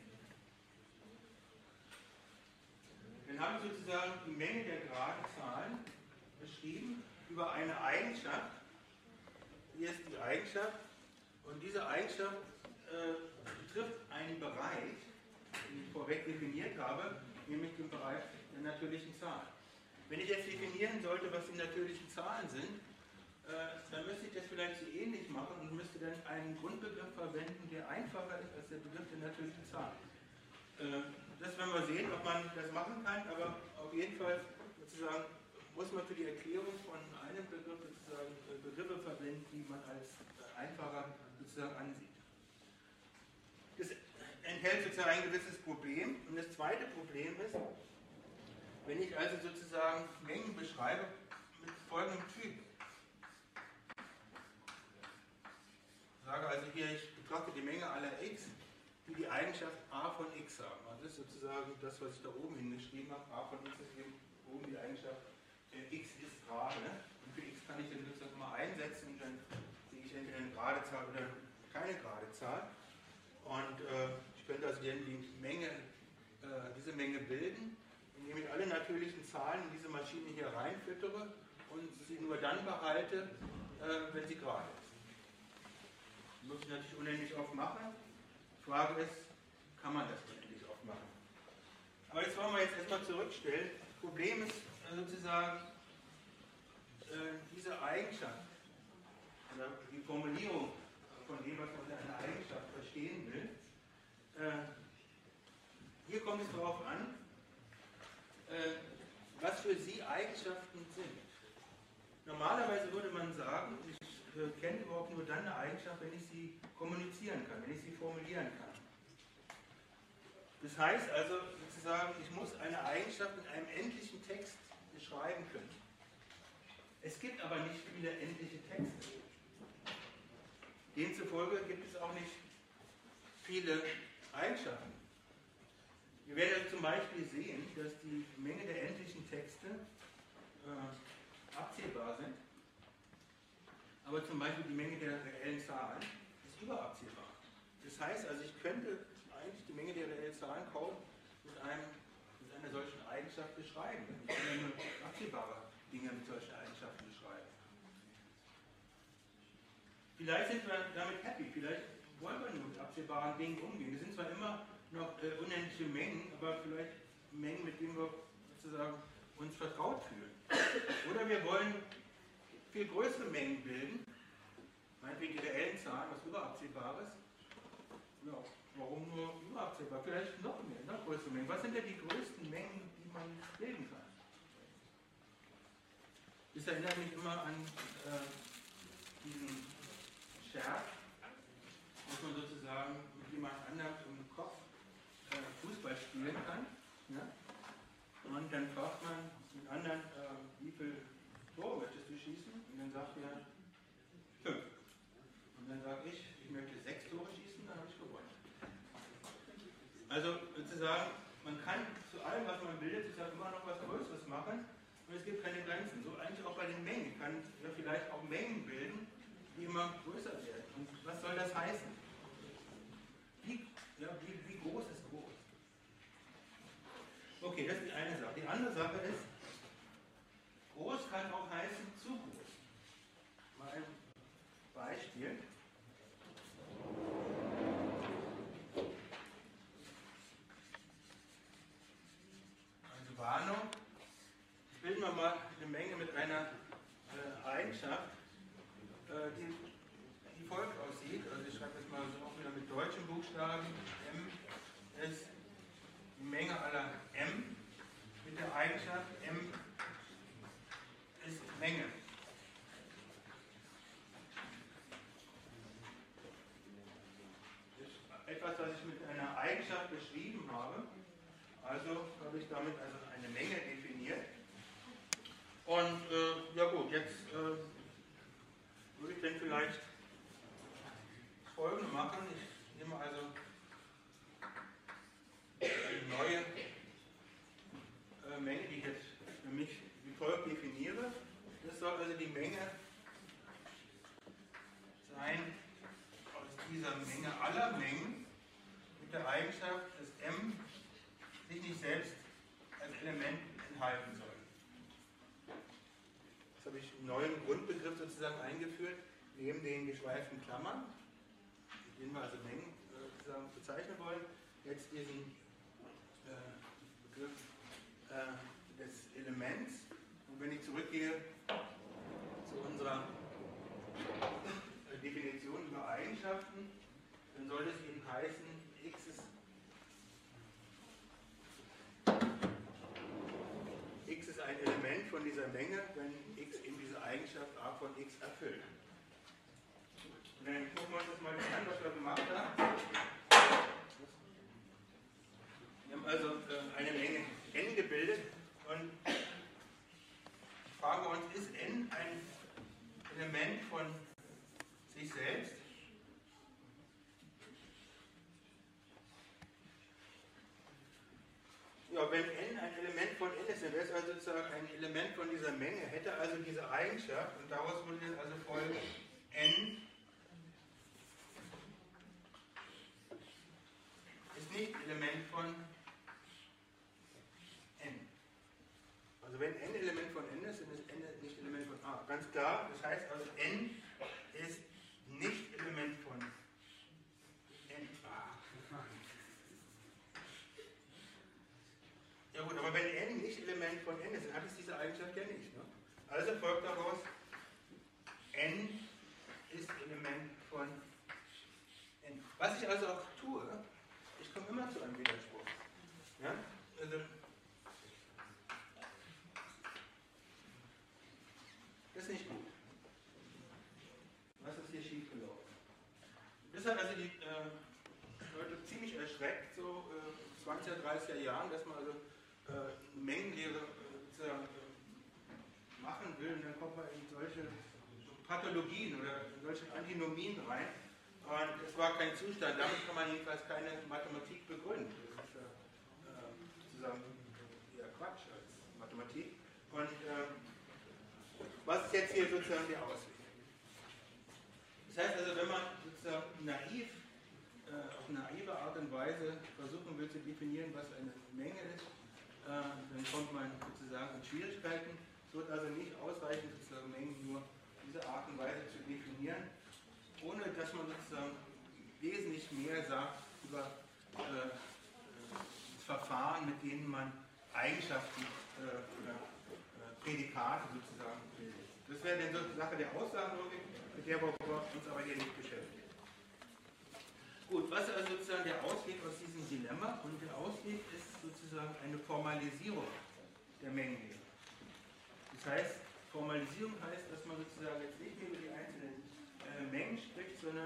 Dann habe ich sozusagen die Menge der geraden Zahlen beschrieben über eine Eigenschaft. Hier ist die Eigenschaft und diese Eigenschaft äh, betrifft einen Bereich, den ich vorweg definiert habe, nämlich den Bereich der natürlichen Zahlen. Wenn ich jetzt definieren sollte, was die natürlichen Zahlen sind, äh, dann müsste ich das vielleicht so ähnlich machen und müsste dann einen Grundbegriff verwenden, der einfacher ist als der Begriff der natürlichen Zahlen. Äh, das werden wir sehen, ob man das machen kann, aber auf jeden Fall sozusagen muss man für die Erklärung von einem Begriff sozusagen Begriffe verwenden, die man als einfacher sozusagen ansieht. Das enthält sozusagen ein gewisses Problem. Und das zweite Problem ist, wenn ich also sozusagen Mengen beschreibe mit folgendem Typ. Ich sage also hier, ich betrachte die Menge aller x, die die Eigenschaft a von x haben. Also das ist sozusagen das, was ich da oben hingeschrieben habe. A von x ist eben oben die Eigenschaft äh, x ist gerade. Und für x kann ich dann sozusagen mal einsetzen und dann sehe ich entweder eine gerade Zahl oder keine gerade Zahl. Und äh, ich könnte also die Menge, äh, diese Menge bilden, indem ich alle natürlichen Zahlen in diese Maschine hier reinfüttere und sie nur dann behalte, äh, wenn sie gerade ist. Das muss ich natürlich unendlich oft machen. Die Frage ist, kann man das unendlich oft machen? Aber jetzt wollen wir jetzt erstmal zurückstellen. Das Problem ist sozusagen äh, diese Eigenschaft, oder die Formulierung von dem, was man unter einer Eigenschaft verstehen will. Äh, hier kommt es darauf an, äh, was für Sie Eigenschaften sind. Normalerweise würde man sagen, ich äh, kenne überhaupt nur dann eine Eigenschaft, wenn ich sie kommunizieren kann. Wenn formulieren kann. Das heißt also sozusagen, ich muss eine Eigenschaft in einem endlichen Text beschreiben können. Es gibt aber nicht viele endliche Texte. Demzufolge gibt es auch nicht viele Eigenschaften. Wir werden also zum Beispiel sehen, dass die Menge der endlichen Texte äh, abzählbar sind, aber zum Beispiel die Menge der reellen Zahlen ist überabzählbar. Das heißt also, ich könnte eigentlich die Menge der reellen Zahlen kaum mit, einem, mit einer solchen Eigenschaft beschreiben. Ich kann ja nur abzählbare Dinge mit solchen Eigenschaften beschreiben. Vielleicht sind wir damit happy, vielleicht wollen wir nur mit absehbaren Dingen umgehen. Es sind zwar immer noch äh, unendliche Mengen, aber vielleicht Mengen, mit denen wir sozusagen uns vertraut fühlen. Oder wir wollen viel größere Mengen bilden, meinetwegen die reellen Zahlen, was überabsehbares. Ja, warum nur überabsehbar? Vielleicht noch mehr, noch größere Mengen. Was sind denn die größten Mengen, die man bilden kann? Das erinnert mich immer an äh, diesen Scherz, dass man sozusagen mit jemand anderem im Kopf äh, Fußball spielen kann. Ja? Und dann fragt man den anderen, äh, wie viel Tore möchtest du schießen? Und dann sagt er fünf. Und dann sage ich, ich möchte sechs Tore schießen, dann habe ich gewonnen. Also sozusagen, man kann zu allem, was man bildet, sozusagen immer noch was Größeres machen. Und es gibt keine Grenzen. So eigentlich auch bei den Mengen. Ich kann ja vielleicht auch Mengen bilden, die immer größer werden. Und was soll das heißen? Wie, ja, wie, wie groß ist groß? Okay, das ist die eine Sache. Die andere Sache ist, groß kann auch heißen zu groß. Mal ein Beispiel. Also Warnung. Bilden wir mal eine Menge mit einer äh, Eigenschaft, äh, die, die folgt aussieht. Also ich schreibe das mal so auch wieder mit deutschen Buchstaben. M ist die Menge aller M mit der Eigenschaft M ist Menge. Das ist etwas, was ich mit einer Eigenschaft beschrieben habe. Also habe ich damit also eine Menge definiert. Und äh, ja gut, jetzt äh, würde ich dann vielleicht das Folgende machen. Ich nehme also eine neue äh, Menge, die ich jetzt für mich wie folgt definiere. Das soll also die Menge sein aus dieser Menge aller Mengen mit der Eigenschaft, dass M sich nicht selbst als Element enthalten soll. Jetzt habe ich einen neuen Grundbegriff sozusagen eingeführt, neben den geschweiften Klammern, mit denen wir also Mengen äh, sozusagen bezeichnen wollen. Jetzt diesen äh, Begriff äh, des Elements. Und wenn ich zurückgehe zu unserer äh, Definition über Eigenschaften, dann soll es eben heißen, x ist x ist ein Element von dieser Menge, wenn x eben diese Eigenschaft a von x erfüllt. Und dann gucken wir uns das mal an, was wir gemacht haben. Wir haben also äh, eine Menge n gebildet und fragen wir uns, ist n ein Element von sich selbst? Ja, wenn n ein Element von n ist, dann wäre es also sozusagen ein Element von dieser Menge, hätte also diese Eigenschaft und daraus würde jetzt also folgen, n ist nicht Element von n. Also wenn n Element von n ist, dann ist n nicht Element von a. Ganz klar, das heißt also n ist nicht Element von n. Ja gut, aber wenn n nicht Element von n ist, dann hat es diese Eigenschaft ja nicht. Ne? Also folgt daraus, n ist Element von n. Was ich also auch tue, ich komme immer zu einem Widerspruch. Ja? Also, das ist nicht gut. Was ist hier schief gelaufen? Das hat also die, äh, neunzehnhundertdreißiger Jahren, dass man also äh, Mengenlehre äh, machen will, und dann kommt man in solche Pathologien oder in solche Antinomien rein. Und es war kein Zustand, damit kann man jedenfalls keine Mathematik begründen. Das ist ja äh, sozusagen eher Quatsch als Mathematik. Und äh, was ist jetzt hier sozusagen der Ausweg? Das heißt also, wenn man sozusagen naiv, äh, auf naive Art und Weise versuchen will zu definieren, was eine Menge ist, äh, dann kommt man sozusagen in Schwierigkeiten. Es wird also nicht ausreichen, sozusagen Mengen nur diese Art und Weise zu definieren, ohne dass man sozusagen wesentlich mehr sagt über äh, das Verfahren, mit denen man Eigenschaften äh, oder äh, Prädikate sozusagen bildet. Das wäre dann so die Sache der Aussagenlogik, mit der wir uns aber hier nicht beschäftigen. Gut, was ist also sozusagen der Ausweg aus diesem Dilemma? Und der Ausweg ist sozusagen eine Formalisierung der Mengenlehre. Das heißt, Formalisierung heißt, dass man sozusagen jetzt nicht mehr über die einzelnen äh, Mengen spricht, sondern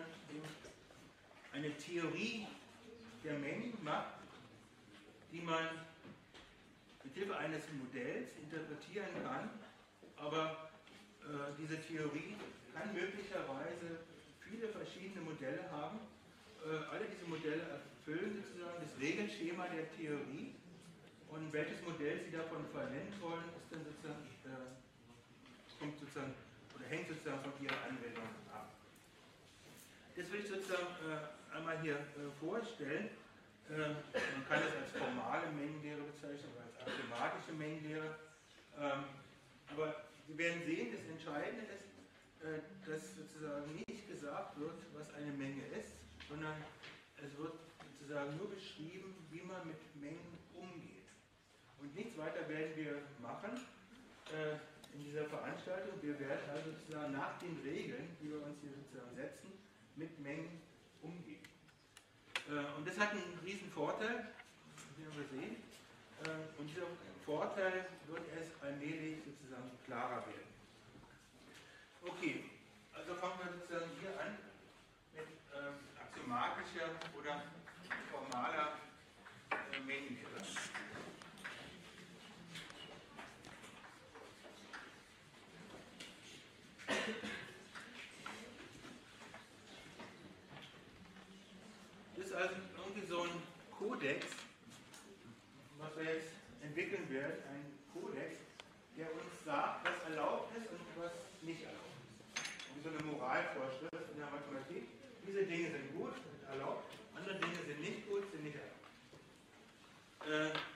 eine Theorie der Mengen macht, die man mit Hilfe eines Modells interpretieren kann, aber äh, diese Theorie kann möglicherweise viele verschiedene Modelle haben. Äh, alle diese Modelle erfüllen sozusagen das Regelschema der Theorie, und welches Modell Sie davon verwenden wollen, ist dann sozusagen, äh, kommt sozusagen oder hängt sozusagen von Ihrer Anwendung ab. Das will ich sozusagen äh, einmal hier äh, vorstellen. Äh, man kann das als formale Mengenlehre bezeichnen oder als axiomatische Mengenlehre. Ähm, aber Sie werden sehen, das Entscheidende ist, äh, dass sozusagen nicht gesagt wird, was eine Menge ist, sondern es wird sozusagen nur beschrieben, wie man mit Mengen umgeht. Und nichts weiter werden wir machen äh, in dieser Veranstaltung. Wir werden also sozusagen nach den Regeln, die wir uns hier sozusagen setzen, mit Mengen umgehen. Äh, und das hat einen riesen Vorteil, wie wir sehen. Äh, und dieser Vorteil wird erst allmählich sozusagen klarer werden. Okay, also fangen wir sozusagen hier an mit äh, axiomatischer oder formaler äh, Mengenlehre. Das ist also irgendwie so ein Kodex, was wir jetzt entwickeln werden, ein Kodex, der uns sagt, was erlaubt ist und was nicht erlaubt ist. Und so eine Moralvorschrift in der Mathematik. Diese Dinge sind gut, sind erlaubt, andere Dinge sind nicht gut, sind nicht erlaubt. Äh,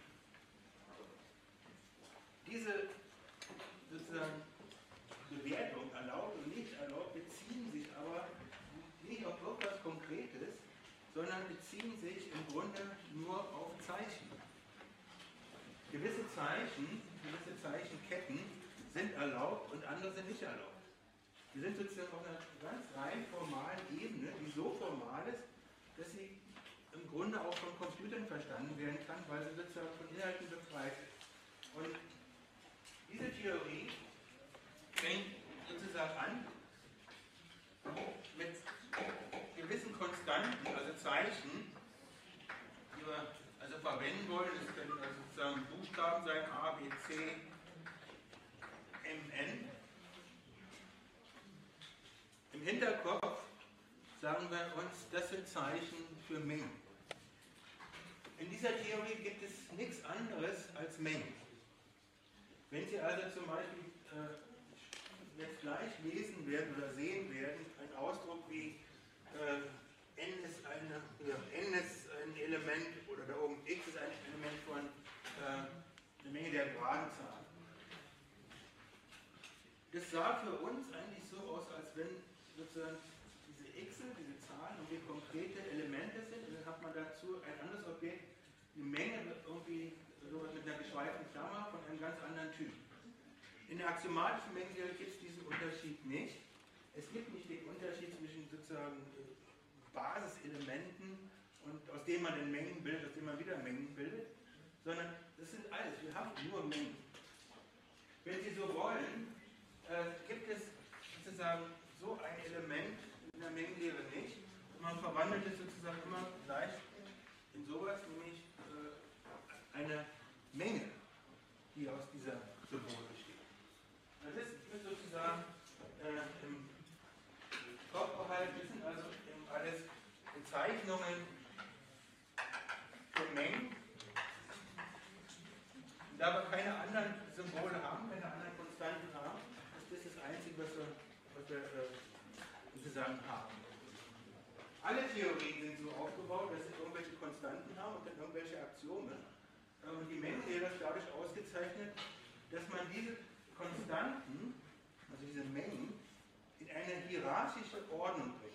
diese sozusagen Bewertung, erlaubt und nicht erlaubt, beziehen sich aber nicht auf irgendwas Konkretes, sondern beziehen sich im Grunde nur auf Zeichen. Gewisse Zeichen, gewisse Zeichenketten sind erlaubt und andere sind nicht erlaubt. Wir sind sozusagen auf einer ganz rein formalen Ebene, die so formal ist, dass sie im Grunde auch von Computern verstanden werden kann, weil sie sozusagen von Inhalten befreit ist. Und diese Theorie fängt sozusagen an mit gewissen Konstanten, also Zeichen, die wir also verwenden wollen. Das können also sozusagen Buchstaben sein, A, B, C, M, N. Im Hinterkopf sagen wir uns, das sind Zeichen für Mengen. In dieser Theorie gibt es nichts anderes als Mengen. Wenn Sie also zum Beispiel äh, jetzt gleich lesen werden oder sehen werden, ein Ausdruck wie äh, n, ist eine, ja, n ist ein Element, oder da oben x ist ein Element von äh, einer Menge der geraden Zahlen. Das sah für uns eigentlich so aus, als wenn sozusagen diese x, diese Zahlen irgendwie konkrete Elemente sind, und dann hat man dazu ein anderes Objekt, eine Menge irgendwie so mit einer geschweiften Klammer von einem ganz anderen Typ. In der axiomatischen Mengenlehre gibt es diesen Unterschied nicht. Es gibt nicht den Unterschied zwischen sozusagen Basiselementen, und aus denen man dann Mengen bildet, aus denen man wieder Mengen bildet, sondern das sind alles, wir haben nur Mengen. Wenn Sie so wollen, äh, gibt es sozusagen so ein Element in der Mengenlehre nicht, und man verwandelt es sozusagen immer gleich in sowas, nämlich äh, da wir keine anderen Symbole haben, keine anderen Konstanten haben, ist das das Einzige, was wir, was wir äh, sozusagen haben. Alle Theorien sind so aufgebaut, dass sie irgendwelche Konstanten haben und dann irgendwelche Axiome. Und die Mengenlehre ist dadurch ausgezeichnet, dass man diese Konstanten, also diese Mengen, in eine hierarchische Ordnung bringt.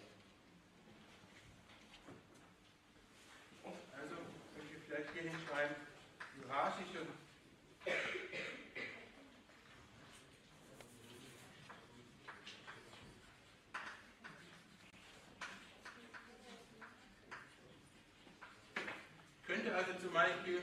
Also könnt ihr vielleicht hier hinschreiben, hierarchische könnte also zum Beispiel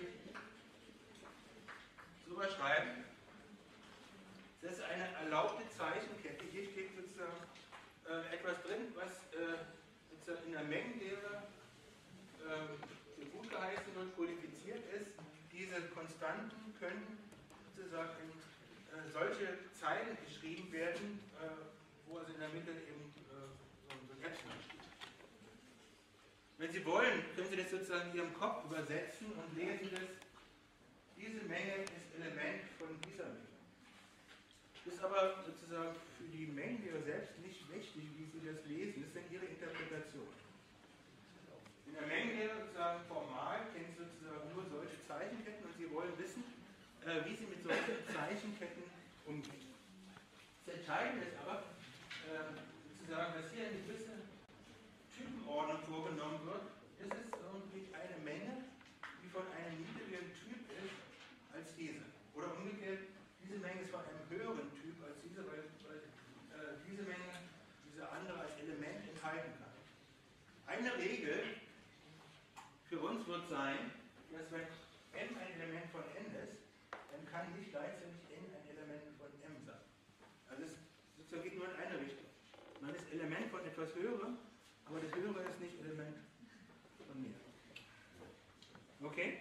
so was schreiben, das ist eine erlaubte Zeichenkette. Hier steht sozusagen äh, etwas drin, was äh, sozusagen in der Mengenlehre äh, gut geheißen wird, kodifiziert ist. Diese Konstanten können sozusagen in äh, solche Zeilen geschrieben werden, äh, wo also in der Mitte eben äh, so ein Epsilon steht. Wenn Sie wollen, können Sie das sozusagen in Ihrem Kopf übersetzen und lesen das. Diese Menge ist Element von dieser Menge. Das ist aber sozusagen für die Mengenlehre selbst nicht wichtig, wie Sie das lesen. Das sind Ihre Interpretationen. In der Mengenlehre sozusagen formal kennen Sie sozusagen nur solche Zeichenketten und Sie wollen wissen, äh, wie Sie mit solchen Zeichenketten umgehen. Das Entscheidende ist aber, äh, sozusagen, dass hier eine gewisse Typenordnung vorgenommen wird. Das ist irgendwie eine Menge, die von einem niedrigeren Typ ist als diese. Oder umgekehrt, diese Menge ist von einem höheren Typ als diese, weil, weil äh, diese Menge diese andere als Element enthalten kann. Eine Regel für uns wird sein, dass wenn m ein Element von n ist, dann kann nicht gleichzeitig n ein Element von m sein. Also es sozusagen geht nur in eine Richtung. Man ist Element von etwas Höherem, aber das Höhere ist nicht Element von mir. Okay?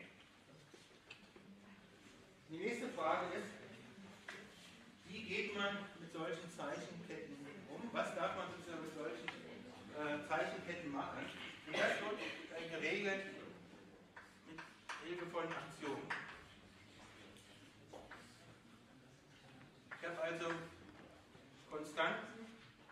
Die nächste Frage ist, wie geht man mit solchen Zeichenketten um? Was darf man sozusagen mit solchen äh, Zeichenketten machen? Und das wird äh, geregelt mit Hilfe von Aktionen. Ich habe also Konstanten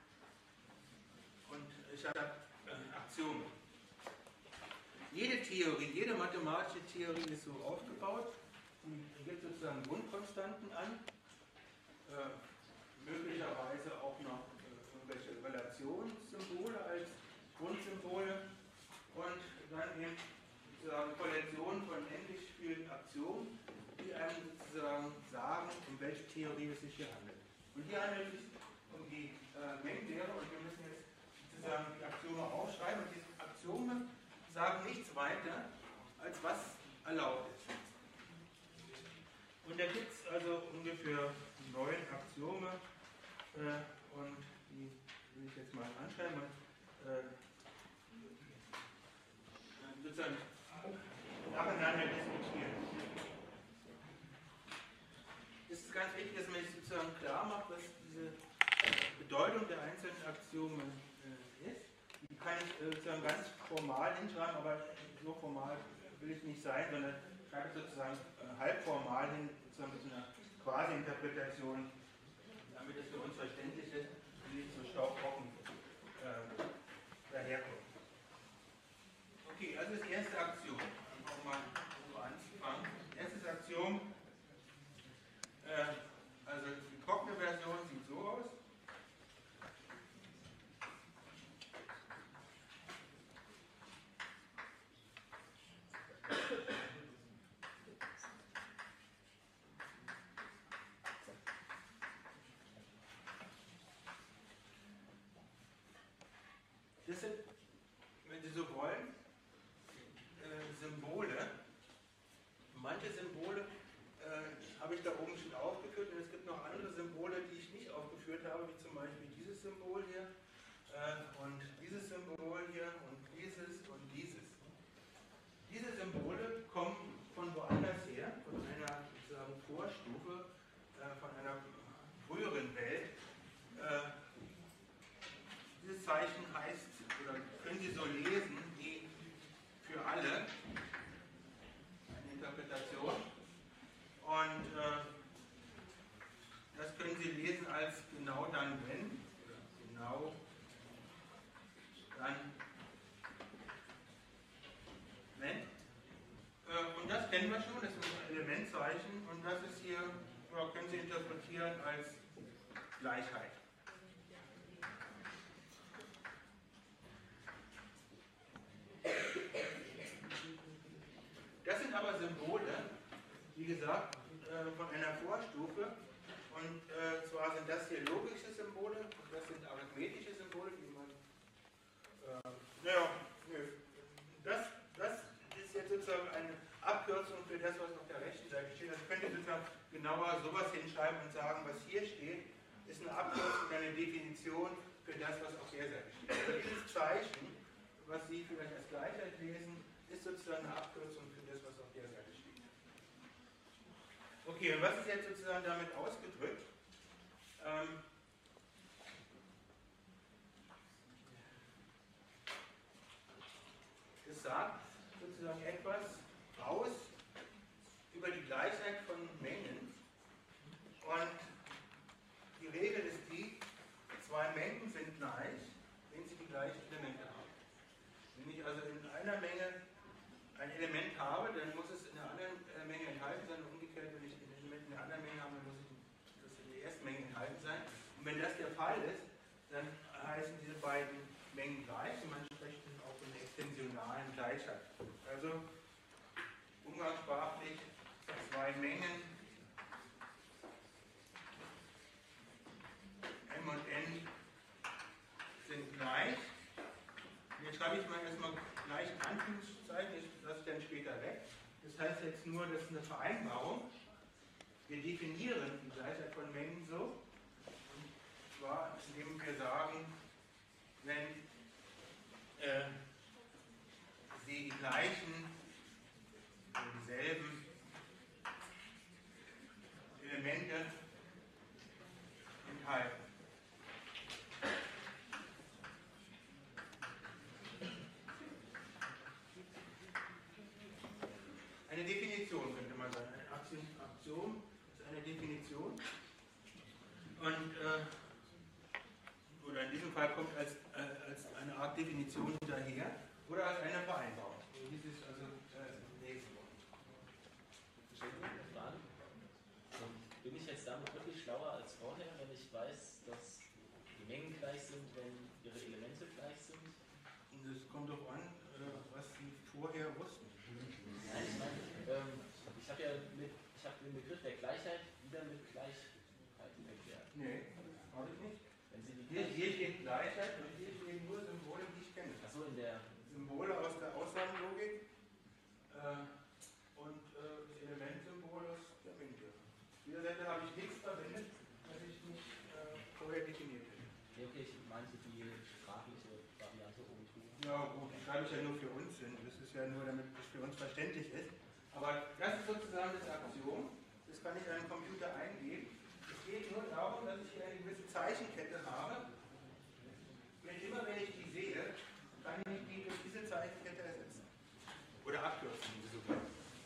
und ich habe äh, Aktionen. Jede Theorie, jede mathematische Theorie ist so aufgebaut. Die gibt sozusagen Grundkonstanten an, äh, möglicherweise auch noch äh, irgendwelche Relationssymbole als Grundsymbole und dann eben sozusagen Kollektionen von endlich vielen Aktionen, die einem sozusagen sagen, um welche Theorie es sich hier handelt. Und hier handelt es um die äh, Mengenlehre und wir müssen jetzt sozusagen die Axiome aufschreiben und diese Axiome sagen nichts weiter, als was erlaubt ist. Und da gibt es also ungefähr neun Axiome äh, und die will ich jetzt mal anschreiben, äh, sozusagen nacheinander diskutieren. Es ist ganz wichtig, dass man sich sozusagen klar macht, was diese Bedeutung der einzelnen Axiome äh, ist. Die kann ich äh, sozusagen ganz formal hinschreiben, aber so formal will ich nicht sein, sondern ich schreibe es sozusagen äh, halb formal hin, sozusagen mit so einer Quasi-Interpretation, damit es für uns verständlich ist und nicht so staubtrocken äh, daherkommt. Okay, also das erste Axiom, um mal so anzufangen. Erstes Axiom, äh, also die trockene Version sieht so aus. Das sind, wenn Sie so wollen, äh, kennen wir schon, das ist ein Elementzeichen und das ist hier, ja, können Sie interpretieren als Gleichheit. Das sind aber Symbole, wie gesagt, von einer Vorstufe. Und äh, zwar sind das hier logische Symbole und das sind arithmetische Symbole, die man. Äh, naja, das, das ist jetzt sozusagen eine Abkürzung für das, was auf der rechten Seite steht. Also könnt ihr sozusagen genauer sowas hinschreiben und sagen, was hier steht, ist eine Abkürzung, eine Definition für das, was auf der Seite steht. Also dieses Zeichen, was Sie vielleicht als Gleichheit lesen, ist sozusagen eine Abkürzung für das, was auf der Seite steht. Okay, und was ist jetzt sozusagen damit ausgedrückt? Ähm, es sagt sozusagen etwas aus über die Gleichheit von Mengen. Und die Regel ist die, zwei Mengen sind gleich, wenn sie die gleichen Elemente haben. Wenn ich also in einer Menge ein Element habe, dann muss es in einer anderen Menge enthalten sein. Und umgekehrt, wenn ich ein Element in einer anderen Menge habe, dann muss das in der ersten Menge enthalten sein. Und wenn das der Fall ist, dann heißen diese beiden Mengen gleich und man spricht dann auch von der extensionalen Gleichheit. Also umgangssprachlich zwei Mengen M und N sind gleich. Jetzt schreibe ich mal erstmal gleich in Anführungszeichen, das lasse ich dann später weg. Das heißt jetzt nur, das ist eine Vereinbarung. Wir definieren die Gleichheit von Mengen so. Und zwar, indem wir sagen, wenn äh, sie die gleichen, also dieselben Elemente enthalten. Eine Definition könnte man sagen. Eine Aktion, Aktion ist eine Definition. Und, äh, oder in diesem Fall kommt als, äh, als eine Art Definition daher oder als eine Vereinbarung. So hieß es also äh, lesen wollen. Bin ich jetzt damit wirklich schlauer als vorher, wenn ich weiß, dass die Mengen gleich sind, wenn ihre Elemente gleich sind? Und es kommt doch an, äh, was Sie vorher wussten. Nein, ich meine, ähm, ich habe ja mit, ich habe den Begriff der Gleichheit wieder mit Gleichheit erklärt. Nee, habe ich nicht. Wenn Sie die Hier, hier steht Gleichheit und hier stehen nur Symbole, die ich kenne. Achso, in der Symbole aus der Aussagenlogik äh, und äh, das Elementsymbol aus der Mengentheorie. Auf dieser Seite habe ich nichts verwendet, was ich nicht äh, vorher definiert hätte. nee, okay, ich meinte die sprachliche Variante oben drüber. Ja gut, die schreibe ich ja nur für uns hin. Das ist ja nur, damit es für uns verständlich ist. Aber das ist sozusagen das Axiom. Das kann ich in einen Computer eingeben. Es geht nur darum, dass ich hier eine gewisse Zeichenkette habe. Wenn immer wenn ich die sehe, kann ich die durch diese Zeichenkette ersetzen. Oder abkürzen, wie sogar.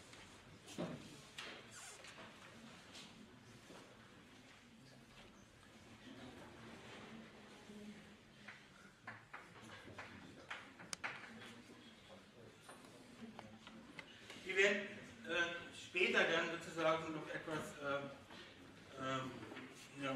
Die werden äh, später dann sozusagen noch etwas äh, ähm, ja,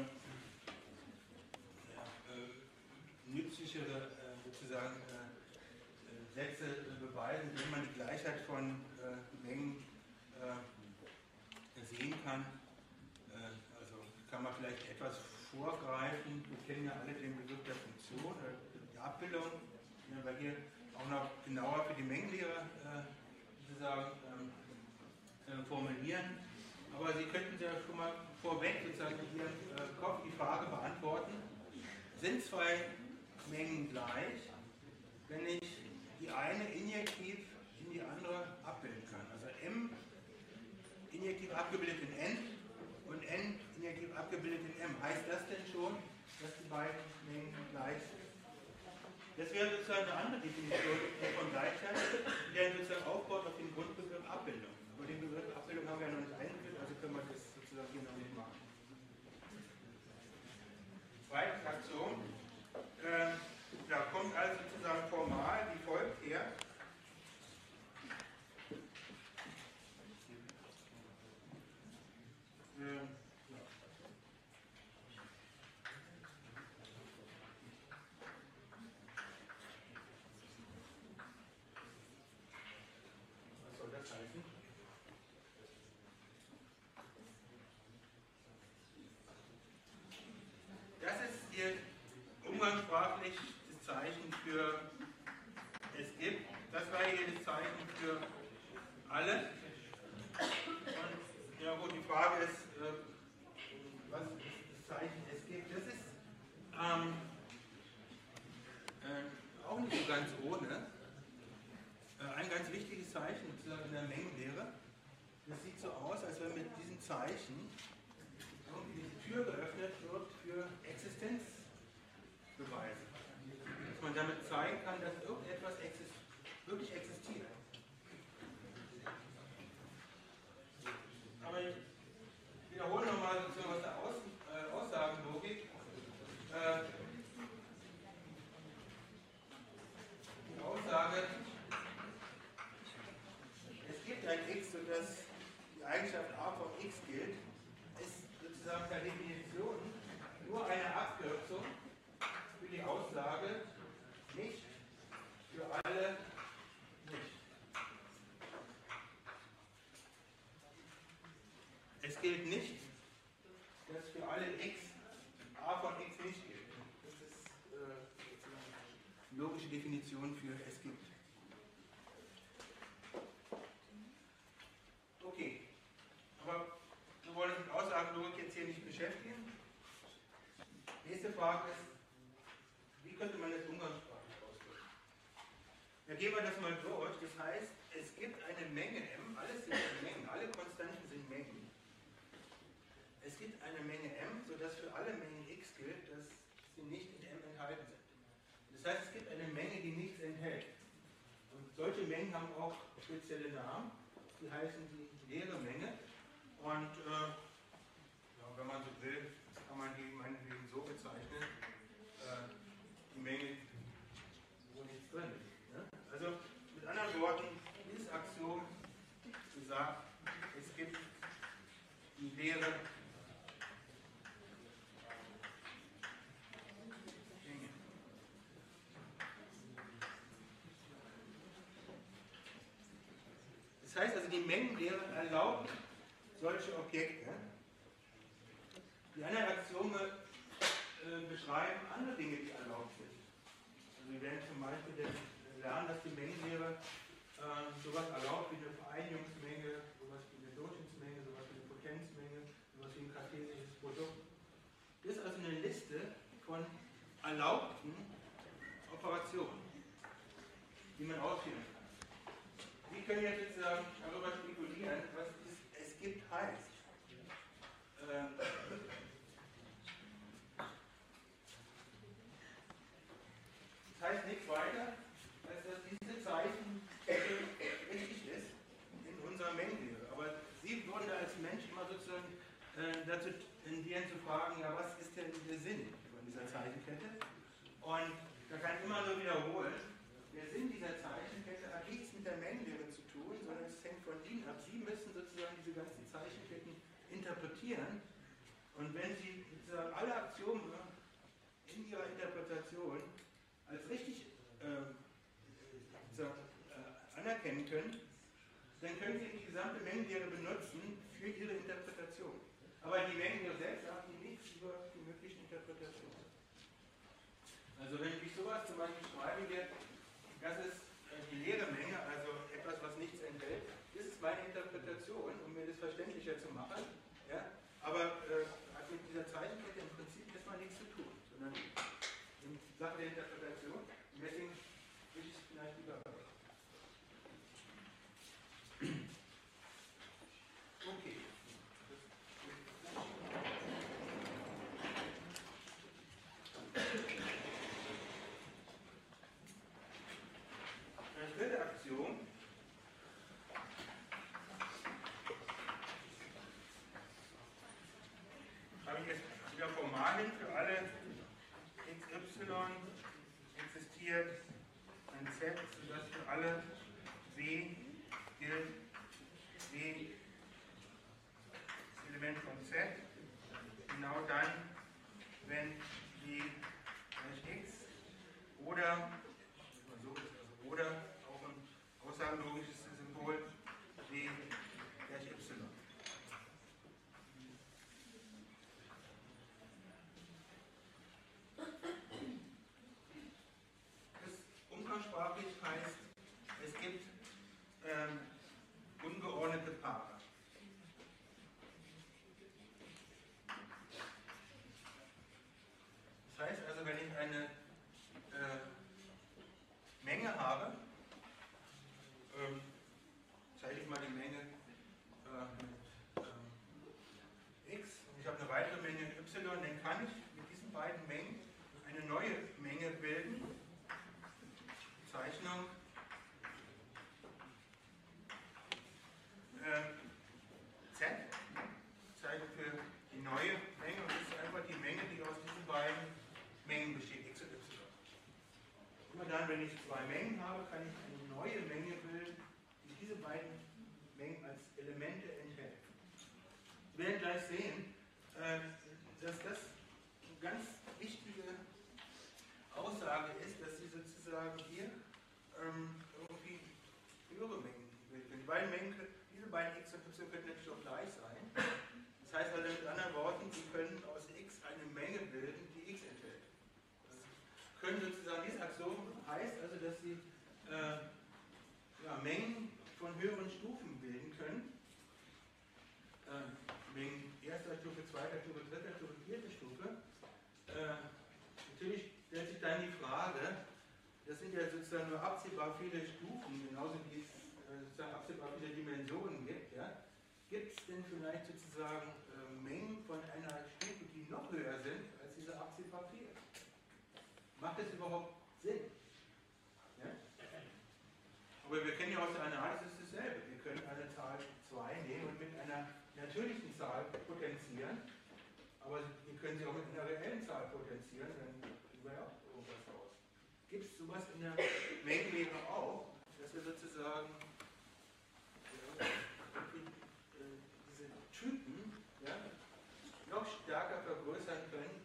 ja, äh, nützlichere äh, sozusagen äh, Sätze äh, beweisen, indem man die Gleichheit von äh, Mengen äh, sehen kann. Äh, also kann man vielleicht etwas vorgreifen. Wir kennen ja alle den Begriff der Funktion, äh, der Abbildung, ja, weil hier auch noch genauer für die Mengenlehre äh, sozusagen ähm, äh, formulieren. Aber Sie könnten ja schon mal vorweg sozusagen in Ihrem äh, Kopf die Frage beantworten: Sind zwei Mengen gleich, wenn ich die eine injektiv in die andere abbilden kann? Also M injektiv abgebildet in N und N injektiv abgebildet in M. Heißt das denn schon, dass die beiden Mengen gleich sind? Das wäre sozusagen eine andere Definition von Gleichheit, die dann sozusagen aufbaut auf den Grundbegriff Abbildung. Aber den Begriff Abbildung haben wir ja noch nicht eingeführt, also können wir das sozusagen hier noch nicht machen. Zweite Fraktion äh, ja, kommt also sozusagen formal wie folgt her. Zeichen für alle. Und ja gut, die Frage ist, äh, was ist das Zeichen es gibt. Das ist ähm, äh, auch nicht so ganz ohne. Äh, ein ganz wichtiges Zeichen in der Mengenlehre. Das sieht so aus, als wenn mit diesem Zeichen irgendwie die Tür geöffnet wird für Existenzbeweise. Dass man damit zeigen kann, dass irgendetwas exist wirklich existiert. Aber ich wiederhole nochmal sozusagen aus der Aus äh, Aussagenlogik. Äh, die Aussage, es gibt ein X, sodass die Eigenschaft a von x gilt, ist sozusagen per Definition nur eine Abkürzung für die Aussage nicht für alle nicht. Es gilt nicht, dass für alle x a von x nicht gilt. Das ist äh, eine logische Definition für es gibt. Okay, aber wir wollen uns mit Aussagenlogik jetzt hier nicht beschäftigen. Nächste Frage ist, wie könnte man das umgangssprachlich ausdrücken? Ja, gehen wir das mal durch. Das heißt, es gibt eine Menge m, alles sind Mengen, alle Konstanten sind Mengen. Es gibt eine Menge m, sodass für alle Mengen x gilt, dass sie nicht in m enthalten sind. Das heißt, es gibt eine Menge, die nichts enthält. Und solche Mengen haben auch spezielle Namen, die heißen die leere Menge. Und äh, ja, wenn man so will, kann man die meinetwegen so bezeichnen, äh, die Menge, wo nichts drin ist. Ne? Also mit anderen Worten, dieses Axiom besagt, es gibt die leere Menge. Das heißt also, die Mengenlehre erlaubt solche Objekte. Die anderen Axiome äh, beschreiben andere Dinge, die erlaubt sind. Also wir werden zum Beispiel lernen, dass die Mengenlehre äh, sowas erlaubt wie eine Vereinigungsmenge, sowas wie eine Durchschnittsmenge, sowas wie eine Potenzmenge, sowas wie ein kartesisches Produkt. Das ist also eine Liste von erlaubten Operationen, die man ausführen kann. Sie können jetzt sozusagen darüber spekulieren, was es, es gibt heißt. Ähm, das heißt nichts weiter, als dass diese Zeichenkette richtig ist in unserer Mengenlehre. Aber Sie würden da als Mensch immer sozusagen äh, dazu tendieren zu fragen, ja, was ist denn der Sinn von dieser Zeichenkette? Und da kann ich immer nur wiederholen, der Sinn dieser Zeichenkette hat nichts mit der Mengenlehre zu tun, sondern es hängt von Ihnen ab. Sie müssen sozusagen diese ganzen Zeichenketten interpretieren. Und wenn Sie sozusagen alle Axiome in Ihrer Interpretation als richtig äh, sozusagen, äh, anerkennen können, dann können Sie die gesamte Mengenlehre benutzen für Ihre Interpretation. Aber die Mengenlehre selbst sagt Ihnen nichts über die möglichen Interpretationen. Also wenn ich sowas zum Beispiel schreiben werde, das ist die leere Menge, also etwas, was nichts enthält. Das ist meine Interpretation, um mir das verständlicher zu machen. Ja? Aber äh, hat mit dieser Zeichenkette im Prinzip erstmal nichts zu tun, sondern in Sache der Interpretation. Und deswegen will ich es vielleicht lieber. Okay. Das dritte Axiom habe ich jetzt wieder formal hin für alle x y existiert ein Z, sodass für alle W gilt W das Element von Z, genau dann, wenn W gleich x oder so ist also oder auch ein aussagenlogisches Symbol W gleich y. Das umgangssprachlich heißt, es gibt zwei Mengen habe, kann ich eine neue Menge bilden, die diese beiden Mengen als Elemente enthält. Wir werden gleich sehen, äh, dass das eine ganz wichtige Aussage ist, dass sie sozusagen hier ähm, irgendwie höhere Mengen bilden. Die beiden Mengen, diese beiden x und y können natürlich auch gleich sein. Das heißt also mit anderen Worten, sie können aus x eine Menge bilden, die x enthält. Das können sozusagen, dieses Axiom heißt also, dass sie äh, ja, Mengen von höheren Stufen bilden können. Äh, Mengen erster Stufe, zweiter Stufe, dritter Stufe, vierter Stufe. Äh, natürlich stellt sich dann die Frage, das sind ja sozusagen nur absehbar viele Stufen, genauso wie es äh, sozusagen absehbar viele Dimensionen gibt. Ja? Gibt es denn vielleicht sozusagen äh, Mengen von einer Stufe, die noch höher sind als diese absehbar viele? Macht das überhaupt Sinn? Ja? Aber wir kennen ja aus der Analyse dasselbe. Wir können eine Zahl zwei nehmen und mit einer natürlichen Zahl potenzieren, aber wir können sie auch mit einer reellen Zahl potenzieren, dann kriegen wir ja auch irgendwas raus. Gibt es sowas in der Mengenlehre auch, dass wir sozusagen ja, diese Typen ja, noch stärker vergrößern können,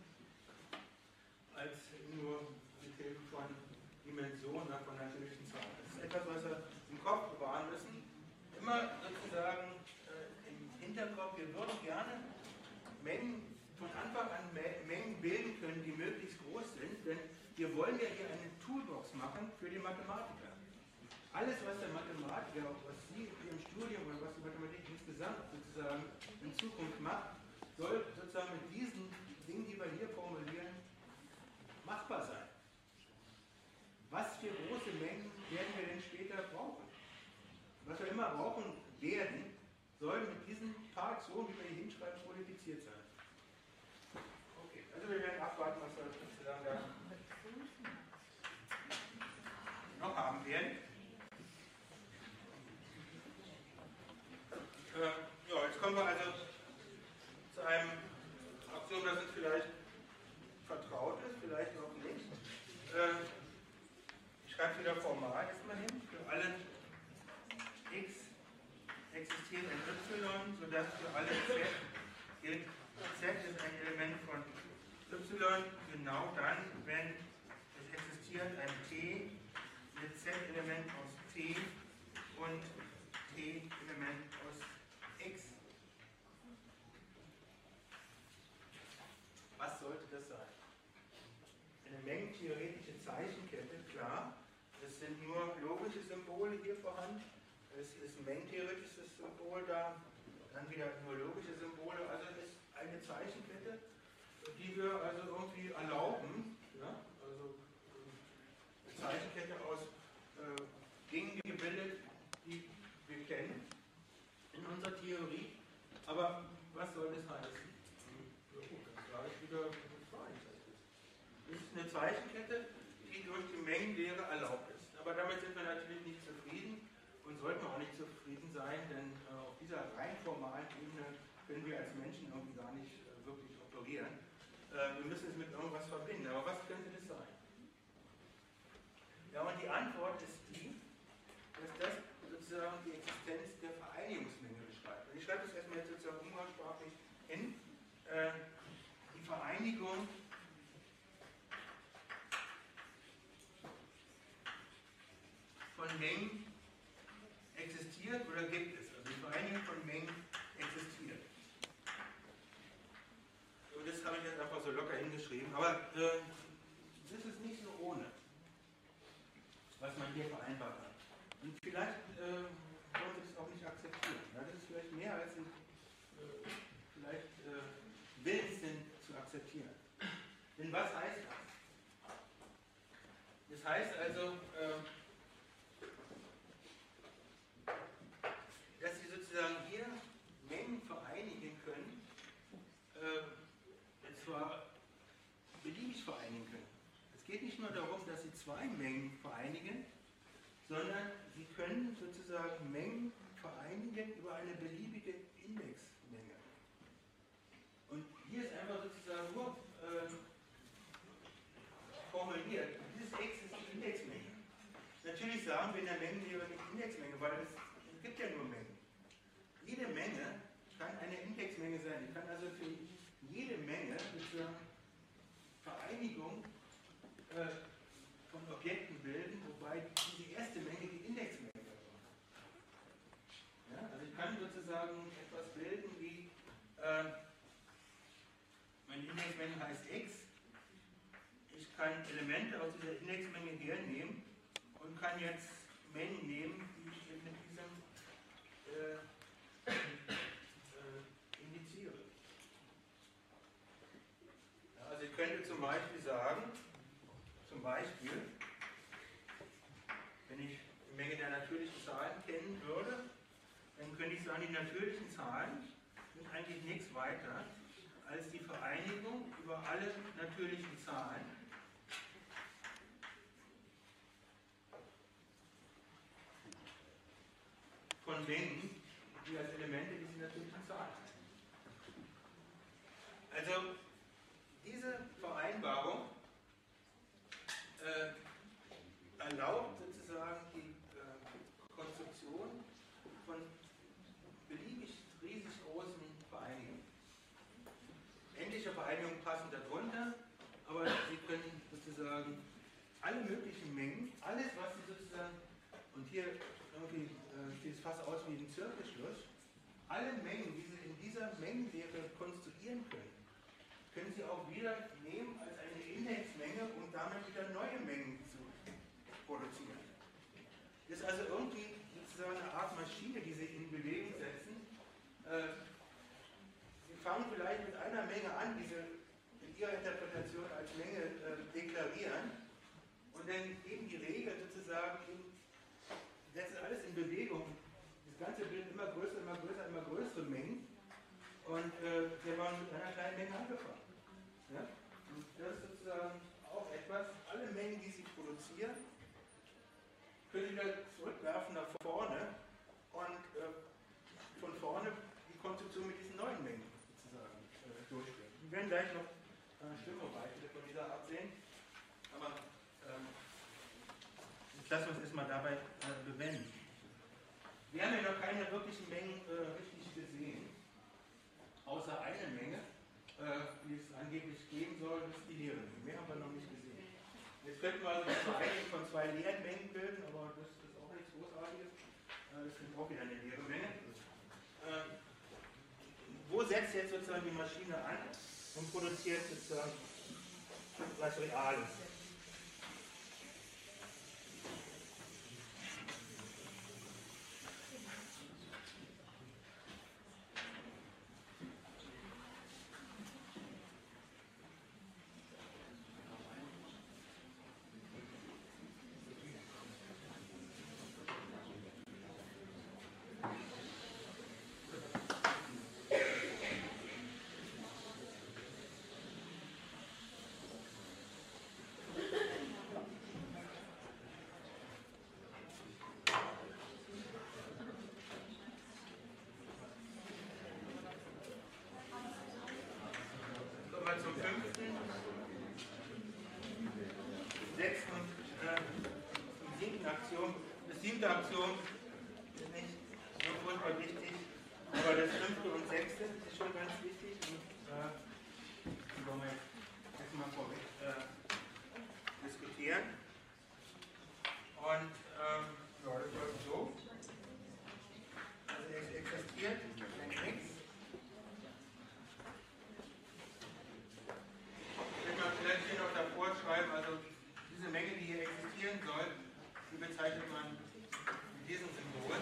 als nur mit Hilfe von Dimensionen von natürlichen Zahlen? Das ist etwas, was wir im Kopf bewahren müssen. Immer sozusagen äh, im Hinterkopf, wir würden gerne Mengen von Anfang an Mengen bilden können, die möglichst groß sind, denn wir wollen ja hier eine Toolbox machen für die Mathematiker. Alles, was der Mathematiker, was Sie in Ihrem Studium und was die Mathematik insgesamt sozusagen in Zukunft macht, soll sozusagen mit diesen Dingen, die wir hier formulieren, machbar sein. Was für große Mengen werden wir denn später brauchen? Was wir immer brauchen werden, soll mit diesen paar Aktionen, die wir hier hinschreiben, qualifiziert sein. Okay, also wir werden abwarten, was wir sozusagen da noch haben werden. Äh, ja, jetzt kommen wir also zu einem Aktion, das uns vielleicht vertraut ist, vielleicht auch nicht. Äh, ich schreibe wieder formal erstmal hin, für alle x existiert ein y, sodass für alle z gilt, z ist ein Element von y, genau dann, wenn es existiert ein t mit z-Element aus t und t-Element aus x. Was sollte das sein? Eine mengentheoretische Zeichenkette, klar, es sind nur logische Symbole hier vorhanden. Es ist ein mengentheoretisches Symbol da, dann wieder nur logische Symbole, also es ist eine Zeichenkette, die wir also irgendwie erlauben, ja? Also eine Zeichenkette aus äh, Dingen gebildet, die wir kennen in unserer Theorie, aber was soll das heißen? Ja gut, dann sage ich wieder, das ist eine Zeichenkette, die durch die Mengenlehre erlaubt ist, aber damit sind wir natürlich nicht zufrieden. Und sollten wir auch nicht zufrieden sein, denn äh, auf dieser rein formalen Ebene können wir als Menschen irgendwie gar nicht äh, wirklich operieren. Äh, wir müssen es mit irgendwas verbinden. Aber was könnte das sein? Ja, und die Antwort ist die, dass das sozusagen die Existenz der Vereinigungsmenge beschreibt. Und ich schreibe das erstmal jetzt sozusagen umgangssprachlich hin. Äh, die Vereinigung von Mengen existiert oder gibt es. Also die Vereinigung von Mengen existiert. Und das habe ich jetzt einfach so locker hingeschrieben. Aber äh, das ist nicht so ohne, was man hier vereinbart hat. Und vielleicht äh, sollte es auch nicht akzeptieren. Ja, das ist vielleicht mehr als ich äh, vielleicht äh, willens sind zu akzeptieren. Denn was heißt das? Das heißt also, äh, dass Sie sozusagen hier Mengen vereinigen können, äh, und zwar beliebig vereinigen können. Es geht nicht nur darum, dass Sie zwei Mengen vereinigen, sondern Sie können sozusagen Mengen vereinigen über eine beliebige Indexmenge. Und hier ist einfach sozusagen nur äh, formuliert, dieses x ist die Indexmenge. weil es, es gibt ja nur Mengen. Jede Menge kann eine Indexmenge sein. Ich kann also für jede Menge sozusagen Vereinigung äh, von Objekten bilden, wobei diese erste Menge die Indexmenge war. Ja, also ich kann sozusagen etwas bilden wie äh, meine Indexmenge heißt x. Ich kann Elemente aus dieser Indexmenge hernehmen und kann jetzt Mengen nehmen, die ich mit diesem äh, äh, indiziere. Ja, also ich könnte zum Beispiel sagen, zum Beispiel, wenn ich die Menge der natürlichen Zahlen kennen würde, dann könnte ich sagen, die natürlichen Zahlen sind eigentlich nichts weiter als die Vereinigung über alle natürlichen Zahlen von Mengen, die als Elemente dieser natürlichen Zahlen sind. Also diese Vereinbarung äh, erlaubt sozusagen die äh, Konstruktion von beliebig riesig großen Vereinigungen. Endliche Vereinigungen passen darunter, aber Sie können sozusagen alle möglichen Mengen, alles was Sie sozusagen, und hier irgendwie äh, sieht es fast aus wie ein Zirkelschluss, alle Mengen, die Sie in dieser Mengenlehre konstruieren können, können Sie auch wieder nehmen als eine Indexmenge, um damit wieder neue Mengen zu produzieren. Das ist also irgendwie sozusagen eine Art Maschine, die Sie in Bewegung setzen. Äh, Sie fangen vielleicht mit einer Menge an, die Sie in Ihrer Interpretation als Menge äh, deklarieren, und dann eben die Regel sozusagen, setzen alles in Bewegung. Das ganze Bild immer größer, immer größer, immer größere Mengen. Und äh, wir haben mit einer kleinen Menge angefangen. Ja? Und das ist sozusagen auch etwas, alle Mengen, die Sie produzieren, können Sie wieder zurückwerfen nach vorne und äh, von vorne die Konstruktion mit diesen neuen Mengen sozusagen äh, durchführen. Wir werden gleich noch äh, schlimmere Beispiele von dieser Art sehen, aber ähm, jetzt lassen wir uns erstmal dabei äh, bewenden. Wir haben ja noch keine wirklichen Mengen äh, richtig gesehen, außer eine Menge, äh, die es angeblich geben soll, das ist die leere Menge. Mehr haben wir noch nicht gesehen. Jetzt könnten wir also die Vereinigung von zwei leeren Mengen bilden, aber das ist auch nichts Großartiges. Äh, das ist auch wieder eine leere Menge. Äh, wo setzt jetzt sozusagen die Maschine an und produziert sozusagen was Reales? Zum fünften, sechsten, äh, zum siebten Axiom. Das siebte Axiom ist nicht so furchtbar wichtig, aber das fünfte und sechste ist schon ganz wichtig. Und äh, die wollen wir jetzt erstmal vorweg äh, diskutieren. Und ähm, ja, das läuft so. Also es existiert ein X. Vielleicht hier noch davor schreiben, also diese Menge, die hier existieren soll, die bezeichnet man mit diesem Symbol.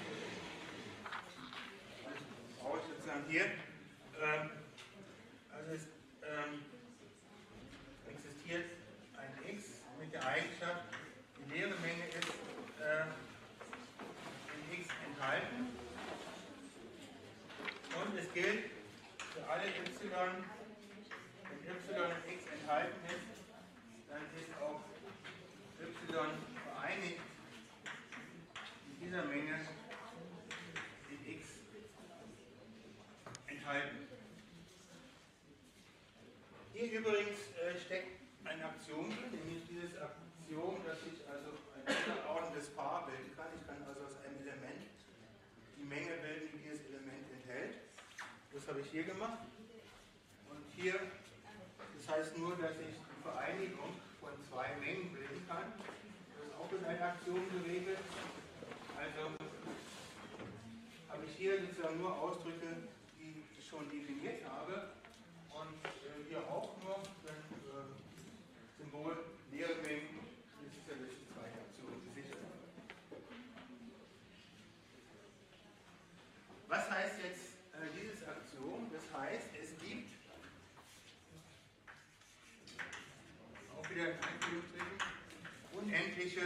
Also brauche ich sozusagen hier. Ähm, also es ähm, existiert ein X mit der Eigenschaft, die leere Menge ist äh, in X enthalten. Und es gilt für alle Y, wenn y in x enthalten ist, dann ist auch y vereinigt in dieser Menge in x enthalten. Hier übrigens äh, steckt ein Axiom drin, nämlich dieses Axiom, dass ich also ein unterordnetes Paar bilden kann. Ich kann also aus einem Element das habe ich hier gemacht. Und hier, das heißt nur, dass ich die Vereinigung von zwei Mengen bilden kann. Das ist auch durch eine Aktion geregelt. Also habe ich hier sozusagen nur Ausdrücke, die ich schon definiert habe. Und äh, hier auch nur ein äh, Symbol leere Mengen, das ist ja durch die zweite Aktion gesichert. Was heißt jetzt äh, dieses Aktion? Das heißt, es gibt auch wieder in Anführungsstrichen unendliche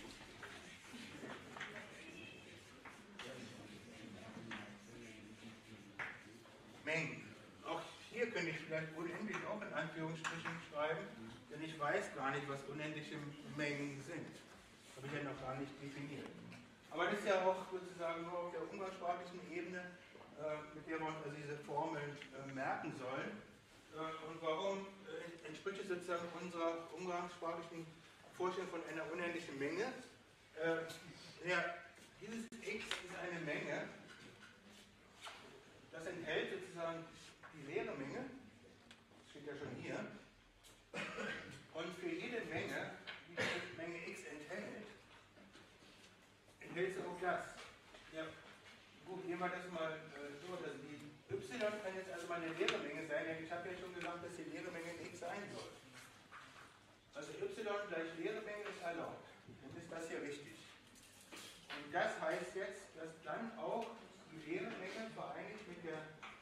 Mengen. Auch hier könnte ich vielleicht unendlich auch in Anführungsstrichen schreiben, denn ich weiß gar nicht, was unendliche Mengen sind. Habe ich ja noch gar nicht definiert. Aber das ist ja auch sozusagen nur auf der umgangssprachlichen Ebene, äh, mit der wir uns also diese Formeln äh, merken sollen. Äh, und warum äh, entspricht es sozusagen unserer umgangssprachlichen Vorstellung von einer unendlichen Menge? Äh, ja, dieses x ist eine Menge, das enthält sozusagen die leere Menge, das steht ja schon hier, und für jede Menge, die die Menge x enthält, enthält sie auch das. Ja, gut, nehmen wir das mal äh, so, dass die y kann jetzt also mal eine leere Menge sein, denn ich habe ja schon gesagt, dass die leere Menge in x sein soll. Also y gleich leere Menge ist erlaubt. Dann ist das hier richtig. Und das heißt jetzt, dass dann auch die leere Menge vereinigt mit der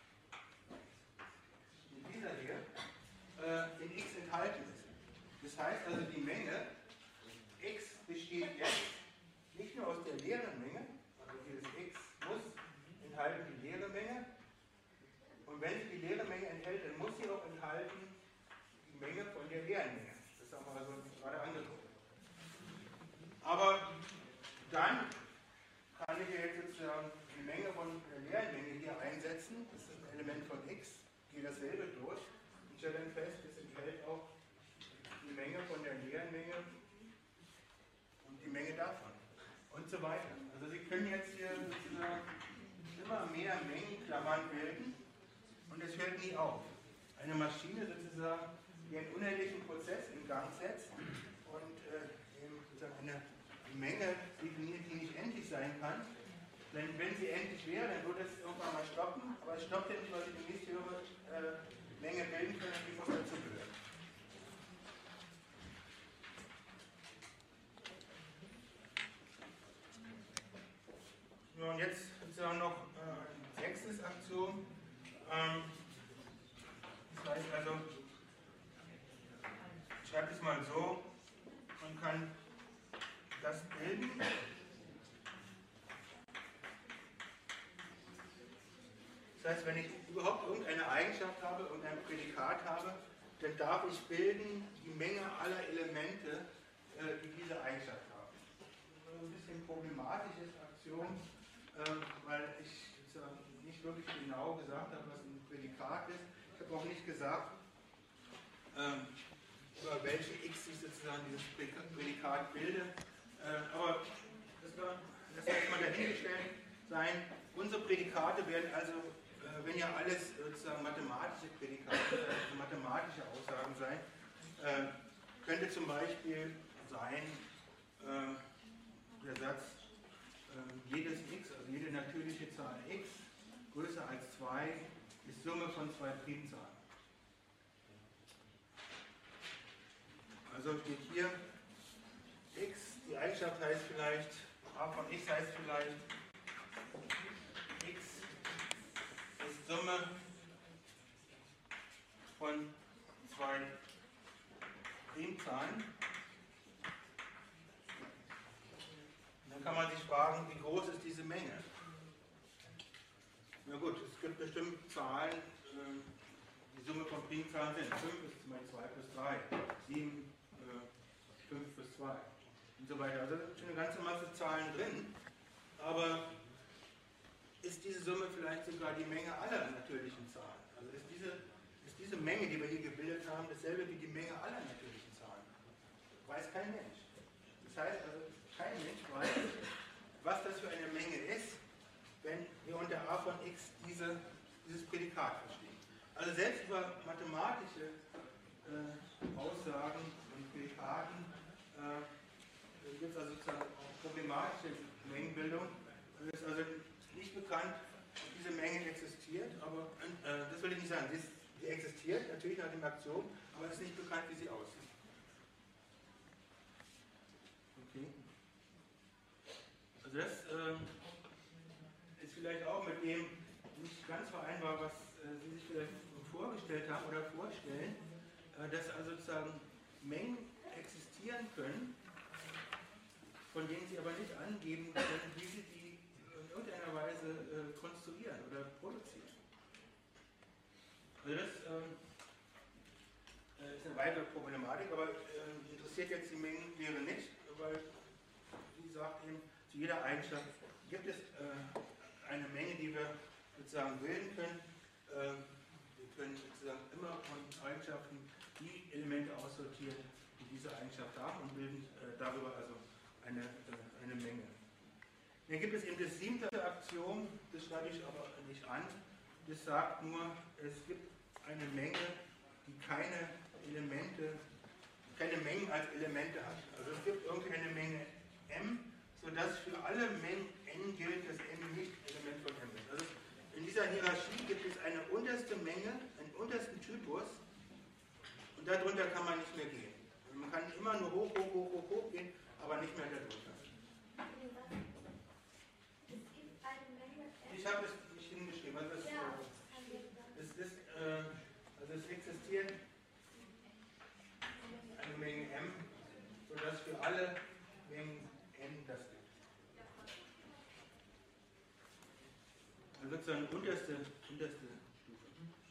mit dieser hier äh, in x enthalten ist. Das heißt also, die Menge x besteht jetzt nicht nur aus der leeren Menge, also dieses x muss enthalten die leere Menge, und wenn sie die leere Menge enthält, dann muss sie auch enthalten die Menge von der leeren Menge. Das haben wir also gerade angeguckt. Aber dann kann ich jetzt sozusagen die Menge von der leeren Menge hier einsetzen. Das ist ein Element von x, gehe dasselbe durch und stelle dann fest, es enthält auch die Menge von der leeren Menge und die Menge davon und so weiter. Also Sie können jetzt hier sozusagen immer mehr Mengenklammern bilden und es hört nie auf. Eine Maschine sozusagen, die einen unendlichen Prozess in Gang setzt und äh, eben sozusagen eine Menge definiert, die nicht endlich sein kann. Denn wenn sie endlich wäre, dann würde es irgendwann mal stoppen, aber es stoppt ja nicht, weil sie die nächste höhere äh, Menge bilden können, die muss dazugehören. Ja, und jetzt sozusagen noch äh, ein sechstes Aktion. Ähm, das heißt also, ich schreibe es mal so, man kann das bilden. Das heißt, wenn ich überhaupt irgendeine Eigenschaft habe, irgendein Prädikat habe, dann darf ich bilden die Menge aller Elemente, äh, die diese Eigenschaft haben. Das ist ein bisschen problematisches Aktion, äh, weil ich sozusagen nicht wirklich genau gesagt habe, was ein Prädikat ist. Ich habe auch nicht gesagt, äh, über welche x ich sozusagen dieses Prädikat bilde. Äh, aber das soll erstmal dahingestellt sein. Unsere Prädikate werden also, äh, wenn ja alles sozusagen mathematische Prädikate, also mathematische Aussagen sein, äh, könnte zum Beispiel sein, äh, der Satz, äh, jedes x, also jede natürliche Zahl x, größer als zwei, ist Summe von zwei Primzahlen. Also steht hier x, die Eigenschaft heißt vielleicht, a von x heißt vielleicht, x ist Summe von zwei Primzahlen. Dann kann man sich fragen, wie groß ist diese Menge? Na gut, es gibt bestimmt Zahlen, die Summe von Primzahlen sind. fünf ist zum Beispiel zwei plus drei, sieben, fünf plus zwei und so weiter. Also da sind schon eine ganze Masse Zahlen drin, aber ist diese Summe vielleicht sogar die Menge aller natürlichen Zahlen? Also ist diese, ist diese Menge, die wir hier gebildet haben, dasselbe wie die Menge aller natürlichen Zahlen? Weiß kein Mensch. Das heißt also, kein Mensch weiß, was das für eine Menge ist, wenn wir unter a von x diese, dieses Prädikat Prädikat verstehen. Also selbst über mathematische äh, Aussagen und Prädikaten äh, gibt es also sozusagen auch problematische Mengenbildung. Es ist also nicht bekannt, ob diese Menge existiert, aber äh, das will ich nicht sagen. Sie, ist, sie existiert natürlich nach dem Axiom, aber es ist nicht bekannt, wie sie aussieht. Okay. Also das äh, ist vielleicht auch mit dem nicht ganz vereinbar, was äh, Sie sich vielleicht vorgestellt haben oder vorstellen, äh, dass also sozusagen Mengen existieren können, von denen Sie aber nicht angeben können, wie Sie die in irgendeiner Weise äh, konstruieren oder produzieren. Also das äh, ist eine weitere Problematik, aber äh, interessiert jetzt die Mengenlehre nicht, weil sie sagt eben, zu jeder Eigenschaft gibt es äh, eine Menge, die wir sozusagen bilden können. Äh, wir können sozusagen immer von Eigenschaften die Elemente aussortieren, die diese Eigenschaft haben und bilden äh, darüber also eine, äh, eine Menge. Dann gibt es eben das siebte Axiom, das schreibe ich aber nicht an. Das sagt nur, es gibt eine Menge, die keine Elemente, keine Mengen als Elemente hat. Also es gibt irgendeine Menge m, sodass für alle Mengen n gilt, dass n nicht Element von m ist. Also in dieser Hierarchie gibt es eine unterste Menge, einen untersten Typus und darunter kann man nicht mehr gehen. Also man kann immer nur hoch, hoch, hoch, hoch, hoch gehen, aber nicht mehr darunter. Ich habe es nicht hingeschrieben. Also es, ja. es, ist, äh, also es existiert eine Menge m, sodass für alle Mengen n das gibt. Dann wird es eine unterste, unterste Stufe.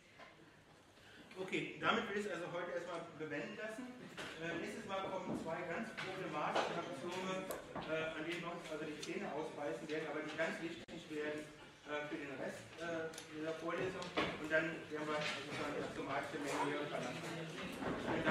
Okay, damit will ich es also heute erstmal bewenden lassen. Äh, nächstes Mal kommen zwei ganz problematische Axiome, äh, an denen wir uns also die Zähne ausbeißen werden, aber die ganz wichtig werden äh, für den Rest äh, dieser Vorlesung. Und dann werden wir sozusagen die axiomatische Menge hier verlassen.